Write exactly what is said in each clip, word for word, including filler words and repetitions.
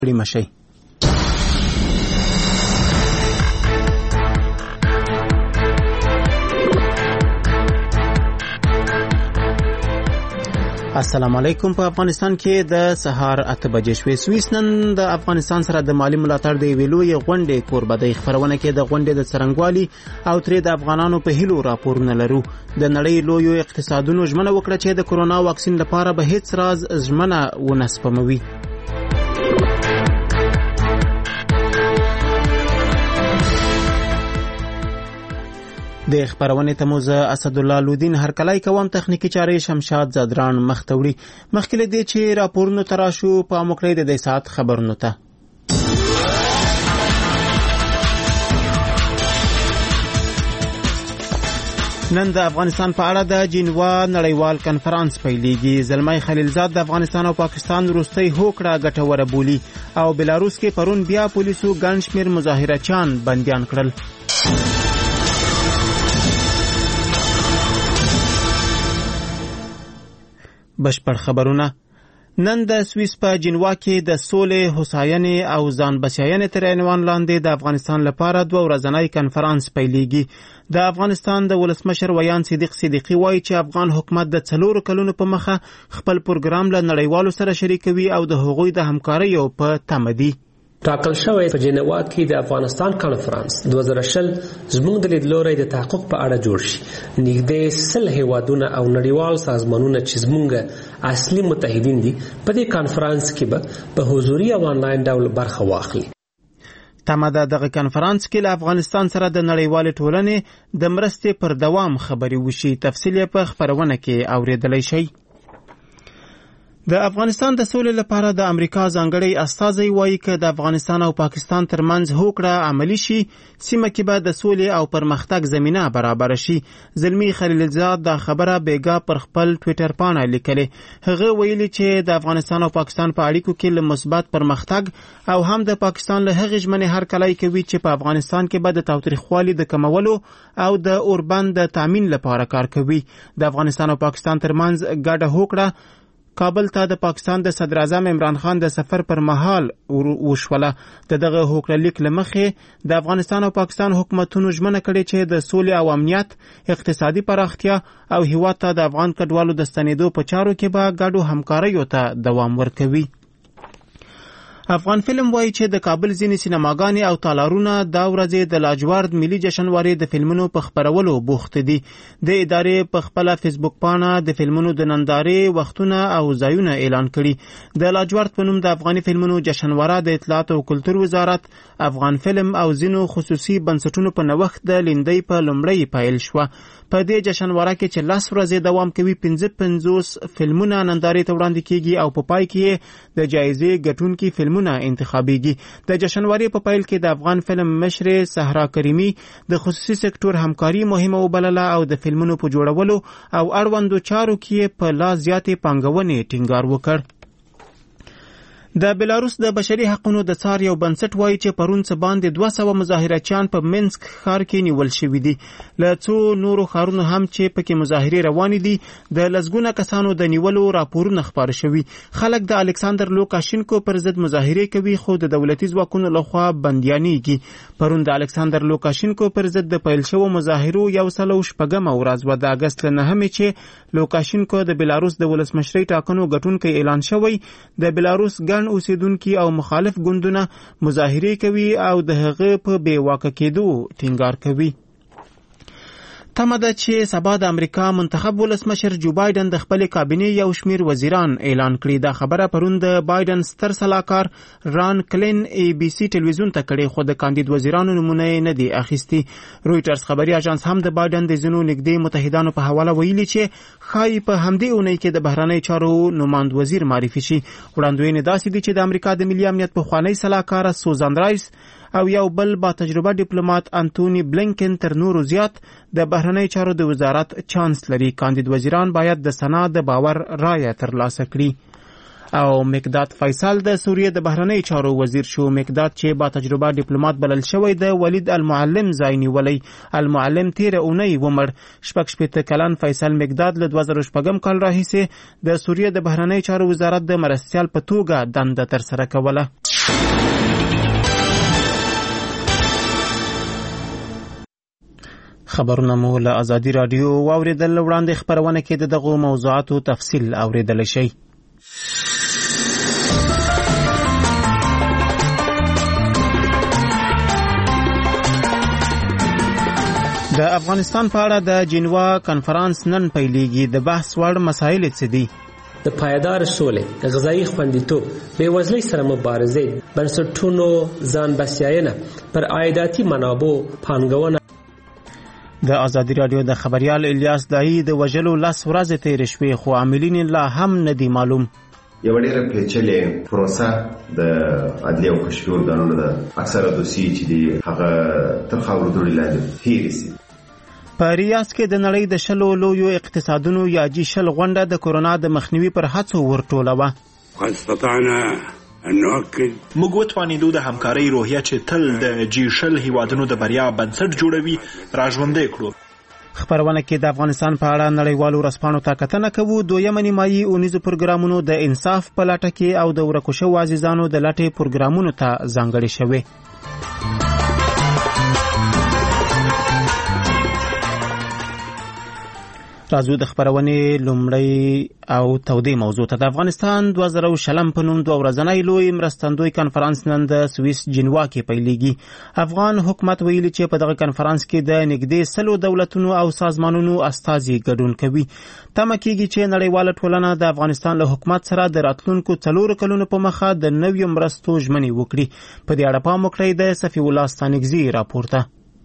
کړی مشي. السلام علیکم. په افغانستان کې د سهار اته بجې شوې. سویس نن د افغانستان سره د مالی ملاتړ د یوې لویې غونډې کوربه دی. خپرونه کې د غونډې د څرنګوالي او ترې د افغانانو په هیلو راپورونه لرو. د نړۍ لویو اقتصادونو ژمنه وکړه چې د کرونا واکسین لپاره به هیڅ راز ژمنه ونه سپموي. د خبرونه ته موزه اسد الله لودین هرکلای کوم. تخنیکی چارې شمشاد زادران مختوړي. مخکې دې چې راپورونو تراشو په موکړې د دې سات خبرونو ته. نن د افغانستان په اړه د جنیوا نړیوال کنفرانس پیلېږي. زلمي خلیلزاد د افغانستان او پاکستان وروستۍ هوکړه ګټوره بولي او بلاروس کې پرون بیا پولیسو ګڼ شمېر مظاهرچیان بندیان کړل. بشپړ خبرونه. نن د سویس په جنیوا کې د سولې، هوساینې او ځان بسیاینې تر عنوان لاندې د افغانستان لپاره دوه ورځنی کنفرانس پیلېږي. د افغانستان د ولسمشر ویان صدیق صدیقی وایي چې افغان حکومت د څلورو کلونو په مخه خپل پروګرام له نړیوالو سره شریکوي او د هغوی د همکاریو په تمه دي. ټاکل شوی په جنیوا کې د افغانستان کانفرنس دوه زره شل زموږ د لیدلوري د تحقق په اړه جوړ شي. نږدې سل هیوادونه او نړیوال سازمانونه چې زموږ اصلي متحدین دي په دې کانفرنس کې به په حضوري او انلاین ډول برخه واخلي. تمه ده دغه کانفرنس کې له افغانستان سره د نړیوال ټولنې د مرستې پر دوام خبرې وشي. تفصیل په خبرونه کې اوریدلای شي. د افغانستان د سولې لپاره د امریکا ځانګړی استازی وایي چې د افغانستان او پاکستان ترمنځ هوکړه عملی شي، سیمه کې به د سولې او پرمختګ زمینه برابر شي. زلمی خلیلزاد دا خبره بیګا پر خپل ټوئیټر باندې لیکلې. هغه ویلي چې د افغانستان او پاکستان په اړیکو کې له مثبت پرمختګ او هم د پاکستان له هغې ژمنې هرکلی کوي چې په افغانستان کې به د تاوتریخوالي د کمولو او د اوربند د تامین لپاره کار کوي. د افغانستان او پاکستان ترمنځ ګډه هوکړه کابل ته د پاکستان د صدر اعظم عمران خان د سفر پر مهال وشوله. د دغه هوکړه لیک له مخې د افغانستان او پاکستان حکومتونو ژمنه کړې چې د سولې او امنیت، اقتصادي پراختیا او هیواد ته د افغان کډوالو د ستنېدو په چارو کې به ګډو همکاریو ته دوام ورکوي. افغان فلم وایي چې د کابل ځینې سینماګانې او تالارونه دا ورځې د لاجورد ملي جشنوارې د فلمونو په خپرولو بوخت دي. د ادارې په خپله فیسبوک پاڼه د فلمونو د نندارې وختونه او ځایونه اعلان کړي. د لاجورد په نوم د افغاني فلمونو جشنواره د اطلاعات او کلتور وزارت، افغان فلم او ځینو خصوصي بنسټونو په نوښت د لیندۍ په لومړۍ پیل شوه. په دې جشنواره کې چې لس ورځې دوام کوي، پنځه پنځوس فلمونه نندارې ته وړاندې کیږي او په پای کې د جایزې ګټونکي فلمونه انتخابیږي. د جشنوارې په پیل کې د افغان فلم مشر صحرا کریمی د خصوصي سکتور همکاري مهمه وبلله او د فلمونو په جوړولو او اړوندو چارو کې په لا زیاتې پانګونې ټینګار وکړ. د بلاروس د بشري حقوقو د څار یو بنسټ وایي چې پرون څه باندې دوه سوه مظاهرچیان په منسک ښار کې نیول شوي دي. له څو نورو ښارونو هم چې پکې مظاهرې روانې دي د لسګونه کسانو د نیولو راپورونه خپاره شوي. خلک د الکساندر لوکاشینکو پر ضد مظاهرې کوي خو د دولتي ځواکونو لخوا بندیانېږي. پرون د الکساندر لوکاشینکو پر ضد د پیل شوو مظاهرو یو سل او شپږمه ورځ وه د اګست له نهمې چې لوکاشینکو د بلاروس د ولسمشرۍ ټاکنو ګټونکی اعلان شوی. د بلاروس ګڼ اوسیدونکي او مخالف ګوندونه مظاهرې کوي او د هغه په بې واکه کېدو ټینګار کوي. تمه ده چې سبا د امریکا منتخب ولسمشر جو بایدن د خپل کابینې یو شمیر وزیران اعلان کړي. دا خبره پرون د بایدن ستر سلاکار ران کلین ای بی سی ټلویزیون ته کړي خو د کاندید وزیرانو نمونه نه دي اخیستي. رویټرز خبري اژانس هم د بایدن د ځینو نږدې متحدانو په حواله ویلي چې ښایي په همدې اونۍ کې د بهرنۍ چارو نماند وزیر معرفي شي. وړاندوینې داسې دي چې د امریکا د ملي امنیت پخوانی سلاکار سوزان رایس او یو بل با تجربه ډیپلوماټ انټونی بلینکن تر نورو زیات د بهرنۍ چارو د وزارت چانس لري. کاندید وزیران باید د سنا د باور رایه ترلاسه کړي. او مقداد فیصل د سوریه د بهرنۍ چارو وزیر شو. مقداد چې با تجربه ډیپلوماټ بلل شوی د ولید المعلم ځای نیولی. المعلم تیره اونۍ ومړ. شپږ شپېته کلن فیصل مقداد له دوه زره شپږم کال راهیسې د سوریه د بهرنۍ چارو وزارت د مرستیال په توګه دنده ترسره کوله. خبرونه مو له ازادي رادیو واوریدل. وړاندې خبرونه کې د دغو موضوعاتو تفصیل اوریدل شي. د افغانستان په اړه د جنیوا کانفرنس نن پیلېږي. د بحث وړ مسایل څه دي؟ د پایدار سولې، غذایی خوندیتوب، بېوزلۍ سره مبارزې، بنسټونو ځان بسیاینه، پر عایداتي منابعو پانګونه. د ازادي رادیو د خبريال الیاس دایی د وژلو لس ورځې تېرې شوې، خو عاملین لا هم نه دي معلوم. یو ډېر پیچلې پروسه د عدلیه او کشفي ارګانونو د اکثره دوسیې چې دي هغه تر خاورو دوړې لاندې هېرې سي. په ریاض کې د نړۍ د شلو لویو اقتصادونو یا جي شل غونډه د کورونا د مخنیوي پر هڅو ورټولوه. موږ وتوانیدو د همکارۍ روحیه چې تل د جي شل هیوادونو د بریا بنسټ جوړوي راژوندی کړو. خبرونه کې د افغانستان په اړه نړیوالو ورځپاڼو ته کتنه کوو. دویمه نیمایي اونیزو پروګرامونو د انصاف په لټه کې او د ورکو شوو عزیزانو د لټې پروګرامونو ته ځانګړي شوي. راځو د خبرونې لومړی او تودې موضوع ته. د افغانستان دوه زره شلم په نوم دوه ورځنی لوی مرستندوی کنفرانس نن د سویس جنیوا کې پیلېږي. افغان حکومت ویلي چې په دغه کنفرانس کې د نږدې سلو دولتونو او سازمانونو استازي ګډون کوي. تمه کېږي چې نړیواله ټولنه د افغانستان له حکومت سره د راتلونکو څلورو کلونو په مخه د نویو مرستو ژمنې وکړي. په دې اړه پام وکړئ د صفي الله ستانکزي راپورته.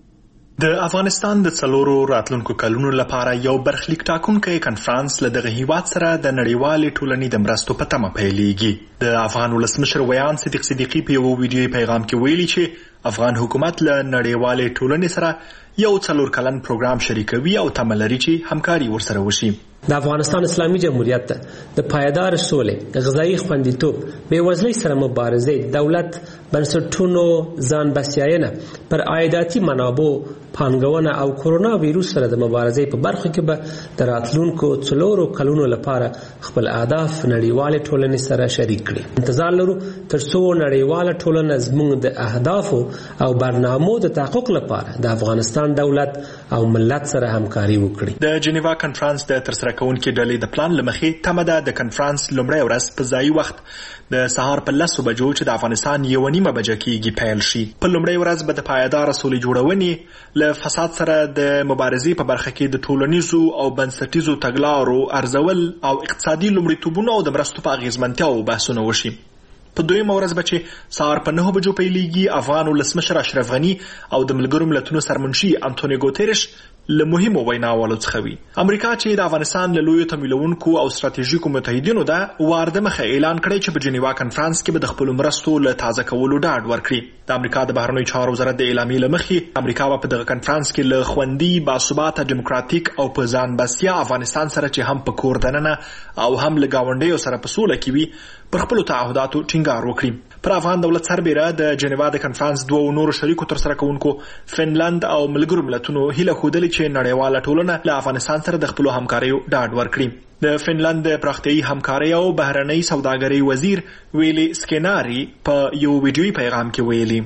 د افغانستان د څلورو راتلونکو کلونو لپاره یو برخلیک ټاکونکی کنفرانس له دغه هیواد سره د نړیوالې ټولنې د مرستو په تمه پیلېږي. د افغان ولسمشر ویان صدیق صدیقي په یو ویډیوي پیغام کې ویلي چې افغان حکومت له نړیوالې ټولنې سره یو څلور کلن پروګرام شریکوي او تمه لري چې همکاري ورسره وشي. د افغانستان اسلامي جمهوریت د پایدار سولې، غذایی خوندیتوب، بېوزلۍ سره مبارزې، دولت بنسټونو ځان بسیاینه، پر عایداتي منابعو پانګونه او کورونا ویروس سره د مبارزې په برخه کې به د راتلونکو څلورو کلونو لپاره خپل اهداف نړیوالې ټولنې سره شریک کړي. انتظار لرو تر څو نړیواله ټولنه زموږ د اهدافو او برنامو د تحقق لپاره د افغانستان دولت او ملت سره همکاري وکړي. د جنیوا کنفرانس د ترسره کوونکي ډلې د پلان لمخې تمه ده د کنفرانس لومړی ورځ په ځایي وخت د سهار په لسو بجو چې د افغانستان یوه نیمه بجه کېږي پیل شي. په لومړۍ ورځ به د پایداره سولې جوړونې له فساد سره د مبارزې په برخه کې د ټولنیزو او بنسټیزو تګلارو ارزول او اقتصادي لومړیتوبونو او د مرستو په اغیزمنتیاو بحثونه وشي. په دویمه ورځ به چې سهار په نهو بجو پیلېږي، افغان ولسمشر اشرف غني او د ملګرو ملتونو سرمنشي انټونیو ګوتریش له مهمو ویناوالو څخه وي. امریکا چې د افغانستان له لویو تمویلونکو او ستراتیژیکو متحدینو ده وار د مخه اعلان کړی چې په جنیوا کنفرانس کې به د خپلو مرستو له تازه کولو ډاډ ورکړي. د امریکا د بهرنیو چارو وزارت د اعلامیې له مخې امریکا به په دغه کنفرانس کې له خوندي، باثباته، ډیموکراتیک او په ځان بسیا افغانستان سره چې هم په کور دننه او هم له ګاونډیو سره په سوله کې وي پر خپلو تعهداتو ټینګار وکړي. پر افغان دولت سربیره د جنیوا د کنفرانس دوه نورو شریکو ترسره کوونکو فنلند او ملګرو ملتونو هیله ښودلې چې نړیواله ټولنه له افغانستان سره د خپلو همکاریو ډاډ ورکړي. د فنلند د پراختیایي همکارۍ او بهرنۍ سوداګرۍ وزیر ویلي سکیناري په یو ویډیوي پیغام کې ویلي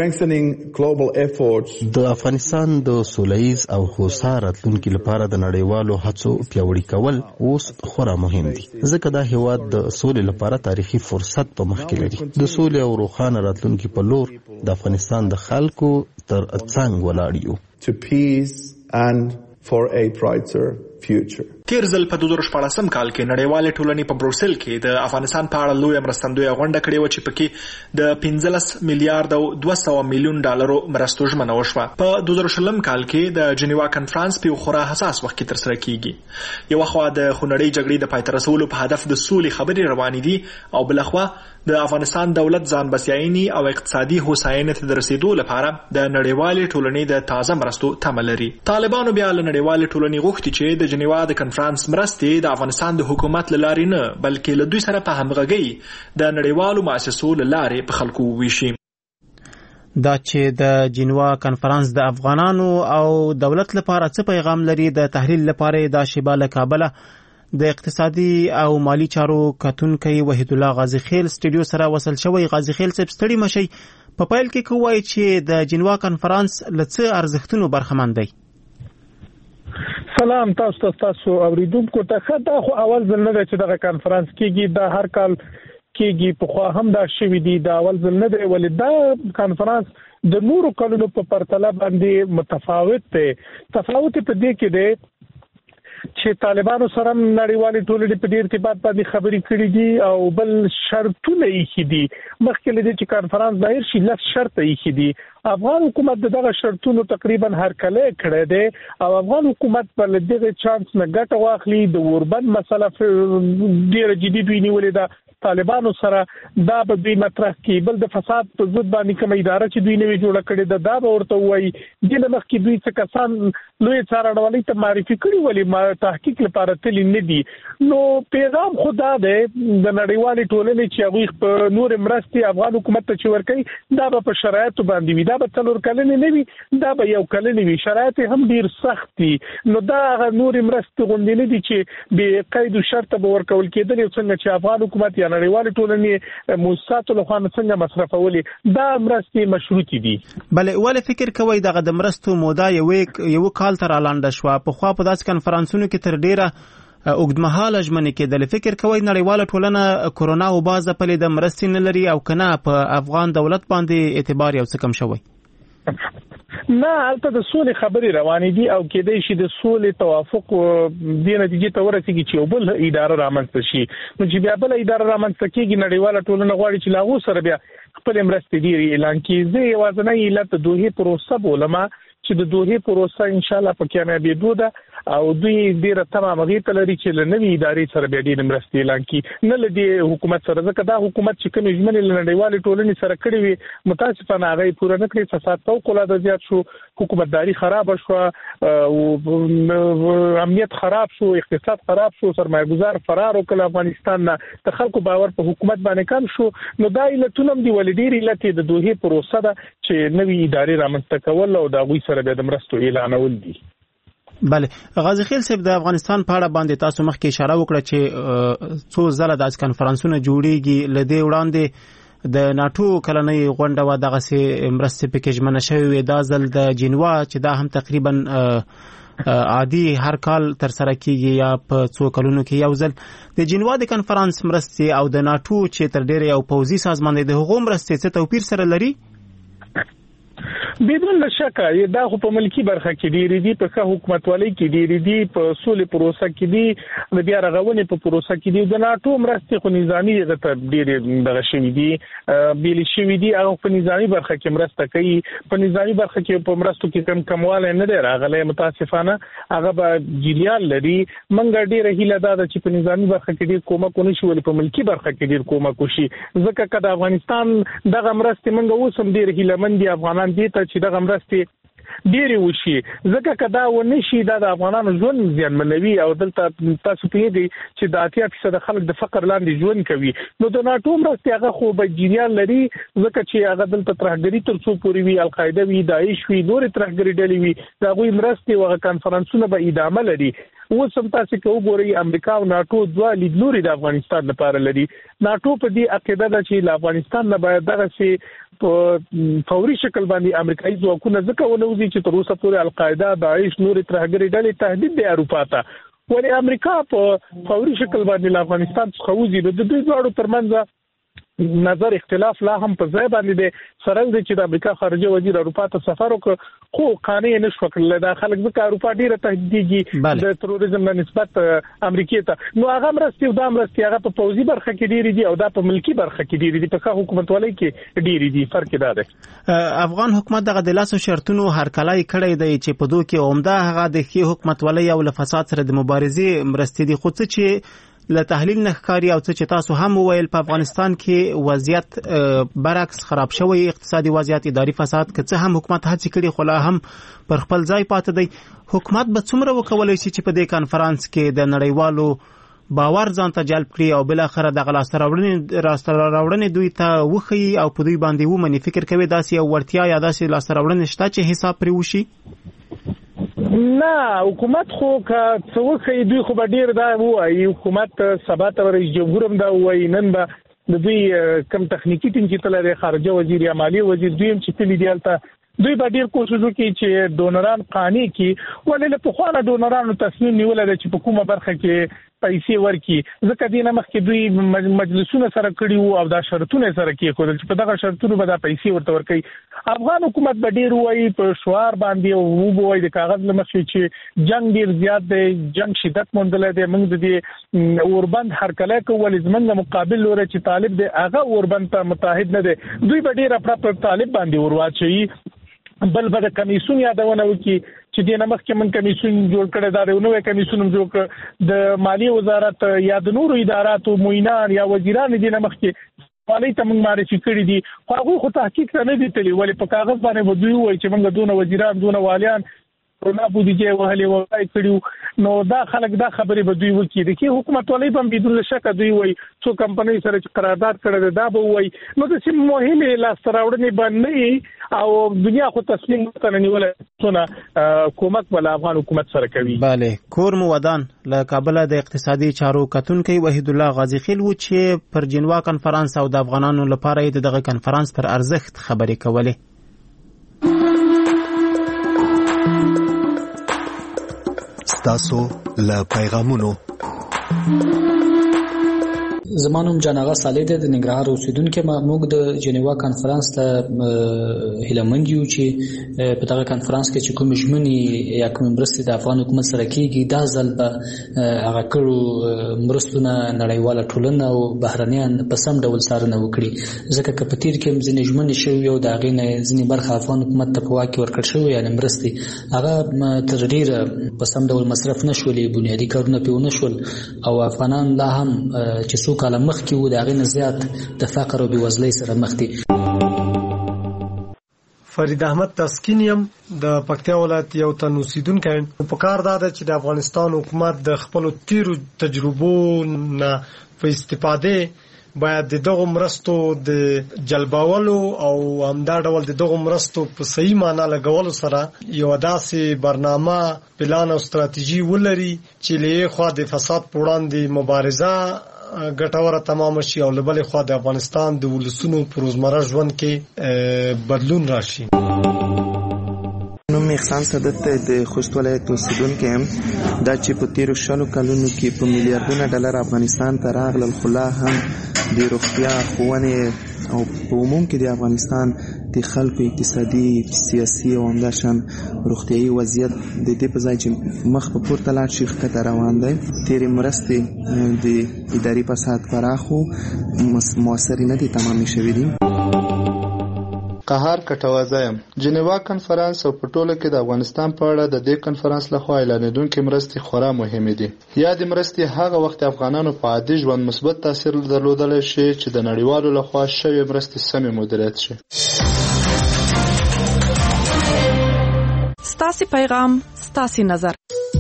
د افغانستان د سولهییز او هوسا راتلونکي لپاره د نړیوالو هڅو پیاوړي کول اوس خورا مهم دي، ځکه دا هیواد د سولې لپاره تاریخي فرصت په مخ کې لري. د سولې او روښانه راتلونکي په لور د افغانستان د خلکو تر څنګ ولاړ یو. For a brighter future. تیر ځل په دوه زره شپاړسم کال کې نړیوالې ټولنې په بروسل کې د افغانستان په اړه لویه مرستندویه غونډه کړې وه چې پکې د پنځلس میلیارد او دوه سوه میلیون ډالرو مرستو ژمنه وشوه. په دوه زره شلم کال کې د جنیوا کنفرانس په یو خورا حساس وخت کې ترسره کیږي. یوه خوا د خونړۍ جګړې د پای ته رسولو په هدف د سولې خبرې روانې دي او بلخوا د افغانستان دولت ځان بسیایني او اقتصادي هوساینې ته د رسیدو لپاره د نړیوالې ټولنې د تازه مرستو تمه لري. طالبانو بیا له نړیوالې ټولنې غوښتي چې د جنیوا د کنفرانس مرستې د افغانستان د حکومت له لارې نه بلکې له دوی سره په همغږۍ د نړیوالو مؤسسو له لارې په خلکو وویشي. دا چې د جنیوا کنفرانس د افغانانو او دولت لپاره څه پیغام لري، د تحلیل لپاره د شیبه له کابله د اقتصادي او مالی چارو کتونکي وحید الله غازی خیل سټډیو سره وصل شوی. غازی خیل صاحب ستړي مشي، په پیل کې کوی چې د جنوا کانفرنس لڅ ارزښتونو برخمن دی. سلام تاسو ته تاسو اوریدونکو ته. خدا خو اول ځل نه دی چې دغه کانفرنس کېږي، دا هر کال کېږي، په خو هم دا شوی دی، دا اول ځل نه دی. ولې دا کانفرنس د نورو کلونو په پرتله باندې متفاوت دی. تفاوت په دې کې دی چې طالبانو سره نړیوالې ټولنې په دې ارتباط باندې خبرې کړې دي او بل شرطونه یې خېدي. مخکې لدې چې کانفرنس دایر شي لږ شرط یې خېدي. افغان حکومت دغه شرطونو تقریبا هرکله کړی دی او افغان حکومت په دغه چانس نه ګټه واخلي. د اوربند مسله ډېر جدي دوی نیولې ده طالبانو سره، دا به دوی مطرح کړي. بل د فساد په ضد باندې کوم اداره چې دوی نوې جوړه کړې ده دا به ورته وایي. د مخکې دوی څه کسان لوی څارنوالۍ ته معرفي کړي ولې ما تحقیق لپاره تللی نه دي. نو پیغام خدا دی د نړیوالې ټولنې چې هغوی په نور مرستې افغان حکومت ته چې ورکوي دا به په شرایطو باندې وي، دا به څلور کلنې نه وي، دا به یو کلنې وي. شرایط هم ډېر سخت دي. نو دا هغه نور مرستې غوندې نه دي چې بې قید و شرطه به ورکول کېدلې، څنګه چې افغان حکومت یا نړیوالې ټولنې موسساتو لخوا څنګه مصرفولې، دا مرستې مشروطې دي. بله ولې فکر کوئ دغه د مرستو موده یو کال تر لانډه شوه؟ پخوا په داسې کنفرانسونو کې تر ډیره اوږدمهاله ژمنې کېدلې. فکر کوئ نړیواله ټولنه کورونا وبا ځپلې ده مرستې نه لري او که نه په افغان دولت باندې اعتبار یو څه کم شوی؟ نه، هلته د سولې خبرې روانې دي او کېدای شي د سولې توافق دې نتیجې ته ورسېږي چې یو بل اداره رامنځته شي. نو چې بیا بله اداره رامنځته کېږي نړیواله ټولنه غواړي چې له هغو سره بیا خپلې مرستې ډېرې اعلان کړي. زه یوازینی علت د دوحې پروسه بولم چې د دوحې پروسه انشاءالله په کامیابېدو ده او دوی ډېره تمه هغې ته لري چې له نوې ادارې سره بیا ډېرې مرستې اعلان کړي، نه له دې حکومت سره. ځکه دا حکومت چې کومې ژمنې له نړیوالې ټولنې سره کړې وي متاسفانه هغه یې پوره نه کړې. فساد فوقالعاده زیات شو، حکومتداري خرابه شوه، امنیت خراب شو، اقتصاد خراب شو، سرمایه ګزار فرار وکړ افغانستان نه، د خلکو باور په حکومت باندې کم شو. نو دا علتونه هم دي. ولې ډېر علت یې د دوحې پروسه ده چې نوې ادارې رامنځته کول او د هغوی سره بیا د مرستو اعلانول دي. بله غازی خیل صاحب د افغانستان په اړه باندې تاسو مخکې اشاره وکړه چې څو ځله داسې کنفرانسونه جوړیږي. له دې وړاندې د ناټو کلنۍ غونډه وه، دغسې مرستې پکې ژمنه شوې وې. دا ځل د جنوا چې دا هم تقریبا عادي هر کال تر سره کیږي یا په څو کلونو کې یو ځل. د جنوا د کنفرانس مرستې او د ناټو چې تر ډیره یو پوځي سازمان دی د هغو مرستې څه توپیر سره لري؟ بدون شکه دا خو په ملکی برخه کې ډېرې دي، په ښه حکومتولۍ کې ډېرې دي، په سولې پروسه کې دي، د بیا رغونې په پروسه کې دي. د ناټو مرستې خو نظامي هغه ته ډېرې دغه شوي دي، بیلې شوي دي. هغه په نظامي برخه کې مرسته کوي. په نظامي برخه کې په مرستو کې کم کموالی نه دی راغلی متاسفانه. هغه به جریان لري. موږ ډېره هیله دا ده چې په نظامي برخه کې ډېر کومک ونه شي، ولې په ملکي برخه کې ډېر کومک وشي. ځکه که د افغانستان دغه مرستې موږ اوس هم ډېر هیلهمند دي افغانان دې ته چې دغه مرستې ډېرې وشي. ځکه که دا ونه شي دا د افغانانو ژوند زیانمنوي او دلته تاسو پوهېږئ چې د اتیا فیصده خلک د فقر لاندې ژوند کوي. نو د ناټو مرستې هغه خو به جریان لري، ځکه چې هغه دلته ترهګري تر څو پورې وي، القاعده وي، داعش وي، نورې ترهګري ډلې وي، د هغوی مرستې او هغه کنفرانسونه به ادامه لري. اوس هم تاسو که وګورئ امریکا او ناټو دوه لیدلوري د افغانستان لپاره لري. ناټو په دې عقیده ده چې له افغانستان نه باید دغسې په فوري شکل باندې امریکایي ځواکونه ځکه ونوځي چې تر اوسه پورې القاعده، داعش، نورې ترهګرې ډلې تهدید دی اروپا ته. ولې امریکا په فوري شکل باندې له افغانستان څخه وځي. نو د دوی دواړو ترمنځ نظر اختلاف لا هم په ځای باندې دی. سره دی چې د امریکا خارجه وزیر اروپا ته سفر وکړ خو قانع نه شو کړلی. دا خلک ځکه اروپا ډېره تهدیدېږي د تروریزم نه نسبت امریکې ته. نو هغه مرستې او دا مرستې هغه په پوځي برخه کې ډېرې دي او دا په ملکي برخه کې ډېرې دي، په ښه حکومتولۍ کې ډېرې دي. فرق دا دی. افغان حکومت دغه د لاسو شرطونو هرکلی کړی دی چې په دوی کې عمده هغه د ښې حکومتولۍ او له فساد سره د مبارزې مرستې دي. خو څه چې له تحلیل نه ښکاري او څه چې تاسو هم وویل په افغانستان کې وضعیت برعکس خراب شوی، اقتصادي وضعیت، اداري فساد، که څه هم حکومت هڅې کړي خو لا هم پر خپل ځای پاتې دی. حکومت به څومره وکولی شي چې په دې کانفرنس کې د نړیوالو باور ځان ته جلب کړي او بالاخره دغه لاسته راوړنې دوی ته وښیي او په دوی باندې ومني؟ فکر کوي داسې یو وړتیا یا داسې لاسته راوړنې شته چې حساب پرې وشي؟ نه حکومت خو که څوک دوی خو به ډیر دا وایي حکومت سبا ته رئیس جمهور هم دا وایي نن به د دوی کم تخنیکی ټیم چې تل د خارجه وزیر یا مالی وزیر دوی هم چې تل دیالته دوی به ډیر کوشش وکړي چې ډونران قانع کړي ولې له پخوانه ډونرانو تصمیم نیول دی چې په کومه برخه کې پیسې ورکړي ځکه دینه مخکې دوی مجلسونه سره کړي وو او دا شرطونه سره کېښودل چې په دغه شرطونو به دا پیسې ورته ورکړي افغان حکومت به ډیر وایي په شعار باندې او وایي د کاغذ له مخې چې جنگ ډیر زیات دی جنگ شدت موندلی دی موږ د دې اوربند هرکلی کوو ولې زموږ مقابل لوری چې طالب دی هغه اوربند ته متحد نه دی دوی به ډیر اپړه په طالب باندې ورواچوي بل به د کمیسون یادونه وکړي چې د نمخ من کمیسون جوړ کړی دا د نوې کمیسون جوړ کړ د مالی وزارت یا د نورو اداراتو موینان یا وزیران د نمخ کې والی ته موږ معرفي کړی دي خو هغه خو تحقیق نه دي تللی ولې په کاغذ باندې ودوی وای چې موږ دونه وزیران دونه والیان رونا بودیجه وهلې وای کړیو نو دا خلک دا خبرې به دوی وکړي د کې حکومت ولې هم بدون شک دوی وای څو کمپنۍ سره چې قرارداد کړی دا به وای نو د سیم مهمه لاس راوړنې باندې او دنیا خو تصمیم ته نیول څونه کومک ول افغان حکومت سره کوي bale کور مو ودان له کابل د اقتصادي چارو کتونکي وحید الله غازی خیل و چې پر جنوا کانفرنس او د افغانانو لپاره دغه کانفرنس پر ارزښت خبرې کولې تاسو له پیغامونو زمانوم جناغه صالح د ننګرهار اوسیدونکو موږ د جنیوا کانفرنس ته هیلمند یو چې په دغه کانفرنس کې چې کوم ژمنې یا کوم مرستې د افغان حکومت سره کیږي دا ځل به هغه کړو مرستونه نړیواله ټولنه او بهرنیان په سم ډول څارنه وکړي ځکه که په تیر کې ځینې ژمنې شوي او د هغې نه ځینې برخه افغان حکومت ته په واک کې ورکړل شوې یعنې مرستې هغه تر ډېره په سم ډول مصرف نه شولې بنیادي کارونه پرې ونه شول او افغانان لا هم چې څو کاله مخکې وو د هغې نه زیات د فقر او بېوزلۍ سره مخ دي. فرید احمد تسکین یم د پکتیا ولایت یو تن اوسیدونکی یم. په کار دا ده چې د افغانستان حکومت د خپلو تیرو تجربو نه په استفاده باید د دغو مرستو د جلبولو او همدا ډول د دغو مرستو په صحیح معنا لګولو سره یو داسې برنامه پلان او ستراتیژي ولري چې له یوې خوا د فساد په وړاندې مبارزه ګټوره تمام شي او له بلې خوا د افغانستان د ولسونو په روزمره ژوند کې بدلون راشي. نوم احسان صدت د خوست ولایت اوسیدونکی یم. دا چې په تیرو شلو کلونو کې په میلیارډونه ډالر افغانستان ته راغلل خو لا هم د روغتیا ښوونې او په عموم کې د افغانستان د خلکو اقتصادي سیاسي او همداشان روغتیایي وضعیت د دې په ځای چې مخ په پورته لاړ شي ښکته روان دی. تیرې مرستې د اداري فساد پراخو موثرې نه دي تمامې شوي دي. قهار کټوازه یم. جنیوا کانفرنس او په ټوله کې د افغانستان په اړه د دې کانفرنس لخوا اعلانېدونکې مرستې خورا مهمې دي. یادې مرستې هغه وخت افغانانو په عادي ژوند مثبت تاثیر درلودلی شي چې د نړیوالو لخوا شوې مرستې سمې مدیریت شي. ستاسې پیغام ستاسې نظر.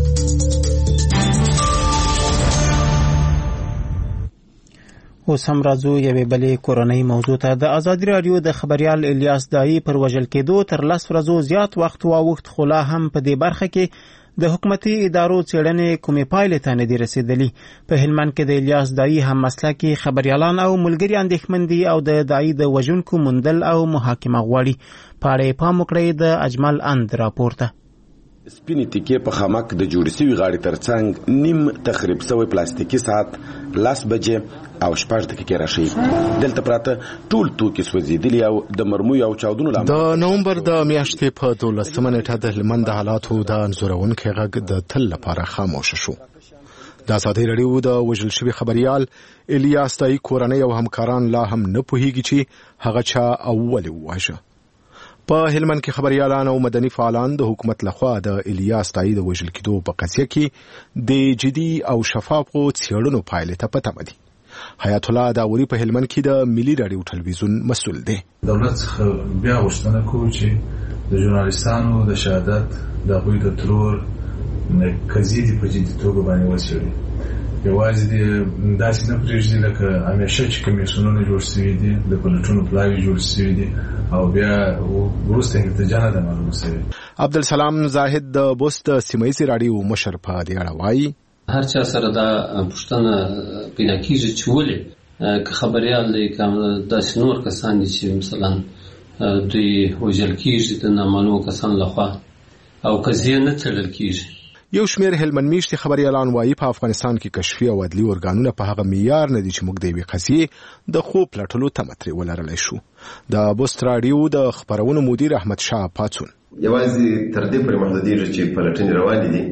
اوس هم راځو یوې بلې کورنۍ موضوع ته. د ازادي راډیو د خبریال الیاس دایی پر وژل کېدو تر لس ورځو زیات وخت واوښت خو لا هم په دې برخه کې د حکومتي ادارو څېړنې کومې پایلې ته نه دي رسېدلي. په هلمند کې د الیاس دایی هم مسلکي خبریالان او ملګري اندېښمن دي او د دایی د وژونکو موندل او محاکمه غواړي. په اړه یې پام وکړئ د اجمل اند راپور ته. سپینې تیکې په خامک د جوړې سوي غاړې ترڅنګ نیم تخریب سوی پلاستیکي ساعت لس بجې او شپږ دقیقې راشي. دلته پراته ټول توکي سوځېدلي او د مرمیو او چاودنو له د نومبر د میاشتې په دولسمه نیټه د هلمند د حالاتو د انځورونکي غږ د تل لپاره خاموشه شو. د ازادي راډیو د وژل شوي خبریال الیاس دایی کورنۍ او همکاران لا هم نه پوهیږي چې هغه چا او ولې وواژه. په هلمند کې خبریالان او مدني فعالان د حکومت لخوا د الیاس دایی د وژل کېدو په قضیه کې د جدي او شفافو څېړنو پایلې ته په تمه دي. حیات الله داوري په هلمند کې د ملي راډیو ټلویزیون مسؤل دی. دولت څخه بیا غوښتنه کوو چې د ژورنالیستانو د شهادت د هغوی د ترور قضیې دې په جدي توګه باندې وڅېړي. یوازې داسې نه پرېږدي لکه همیشه چې کمیسیونونه جوړ شوي دي د پلټونو پلاوي جوړ شوي دي او بیا وروسته ارتجا نه ده معلومه شوې. عبدالسلام زاهد د بوست سیمه ییزې راډیو مشر په دې اړه وایي هر چا سره دا پوښتنه پیدا کېږي چې ولې که خبریال دی که داسې نور کسان دي چې مثلا دوی وژل کېږي د نامعلومو کسانو لخوا او قضیې نه څېړل کېږي. یو شمېر هلمند میشتي خبریالان وایي په افغانستان کې کشفي او عدلي ارګانونه په هغه معیار نه دي چې موږ د یوې قضیې د خوب پلټلو تمه ترې ولرلی شو. د بوست راډیو د خپرونو مدیر احمد شاه پاڅون یوازې تر دې پورې محدودېږي چې پلټنې روانې دي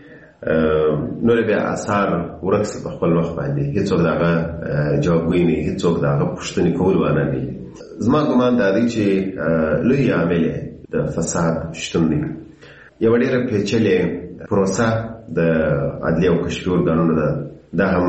نور بیا اثار ورک شي په خپل وخت باندې هیڅوک د هغه جوابګویي نه هیڅوک د هغه پوښتنې کول ونه کوي. زما ګمان دا دی چې لوی عامل د فساد شتون دی. یوه ډېره پیچلې پروسه د عدلي او کشفي ارګانونو ده دا هم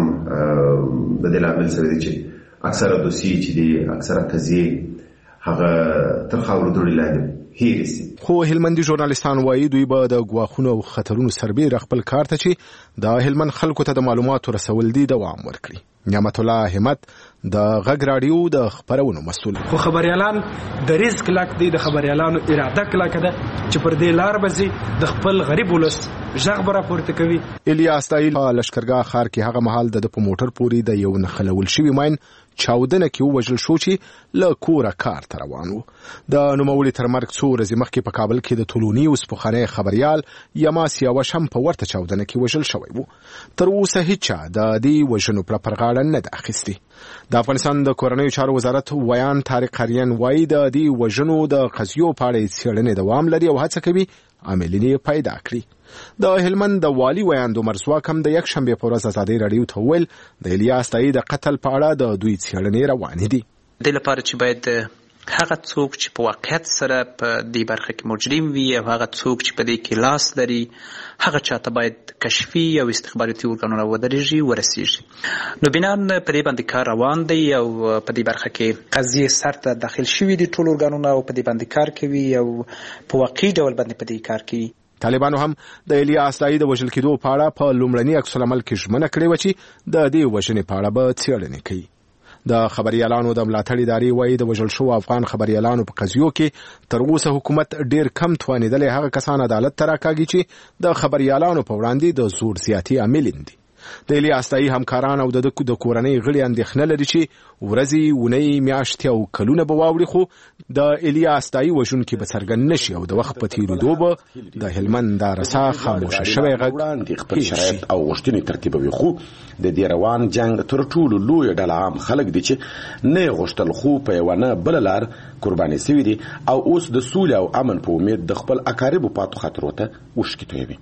د دې لامل سره دی چې اکثره دوسیې چې دي اکثره قضیې هغه تر خاورو دوړې لاندې هیرې سي. خو هلمندي ژورنالیستان وایي دوی به د ګواښونو او خطرونو سربیره خپل کار ته چې د هلمند خلکو ته د معلوماتو رسول دي دوام ورکړي. نعمت الله همت د غږ راډیو د خپرونو مسؤل. خو خبريالان د ریسک لاک دی د خبريالانو اراده کلک ده چې پر دې لار بزي د خپل غریب ولس ژغ برا پورته کوي. الیاس تایل لشکرګاه خار کې هغه محل د په موټر پوری د یو نخلول شوی ماین چاودنه کې وژل شو چې له کوره کار ته روان و. د نوموړي تر مرګ څو ورځې مخکې په کابل کې د ټولونی اوس پخوانی خبريال یما سیاوش هم په ورته چاودنه کې وژل شوی و. تر اوسه هیڅ د دې وژنو پر پرغاړه نه ده اخیستې. د افغانستان د کورنیو چارو وزارت ویان طارق قریان وایي د دې وژنو د قضیو په اړه څېړنې دوام لري او هڅه کوي عاملین پیدا کړي. د هلمند د والی ویاند عمر زواک هم د یک شنبه په ورځ ازادي راډیو ته ویل د الیاس تایي د قتل په اړه د دوی څېړنې روانې دي. د لپاره چې باید هغه څوک چې په واقعیت سره په دې برخه کې مجرم وي او هغه څوک چې په دې کې لاس لري هغه چاته باید کشفي او استخباراتي ارګانونه ودرېږي ورسیږي. نو بنان په دې باندې کار روان دی او په دې برخه کې قضیې سر ته داخل شوي دي ټول ارګانونه او په دې باندې کار کوي او په واقعي ډول باندې په دې کار کوي. طالبانو هم د الیاس تایي د وژل کېدو په اړه په لومړني عکس العمل کې ژمنه کړې وه چې د دې وژنې په اړه به څېړنې کوي. د خبريالانو د ملاتړ ادارې وایي د وژل شو افغان خبريالانو په قضیو کې تر اوسه حکومت ډېر کم توانېدلی هغه کسان عدالت ته راکاږي چې د خبريالانو په وړاندې د زور زیاتي عاملین دي. د الیاس تایي همکاران او د کورنۍ غړي اندېښنه لري چې ورځې اونۍ میاشتې او کلونه به واوړي خو د الیاس تایي وژونکي به څرګند نشي او د وخت په تېرېدو به د هلمند دا رسا خاموشه شوی غږ خپل شرایط او غوښتنې ترتیبوي. خو د دې روان جنګ تر ټولو لویه ډله عام خلک دي چې نه یې غوښتل خو په یوه نه بله لار قرباني سوي دي او اوس د سولې او امن په امید د خپل اقاربو پاتو خطرو ته اوښکې تویوي.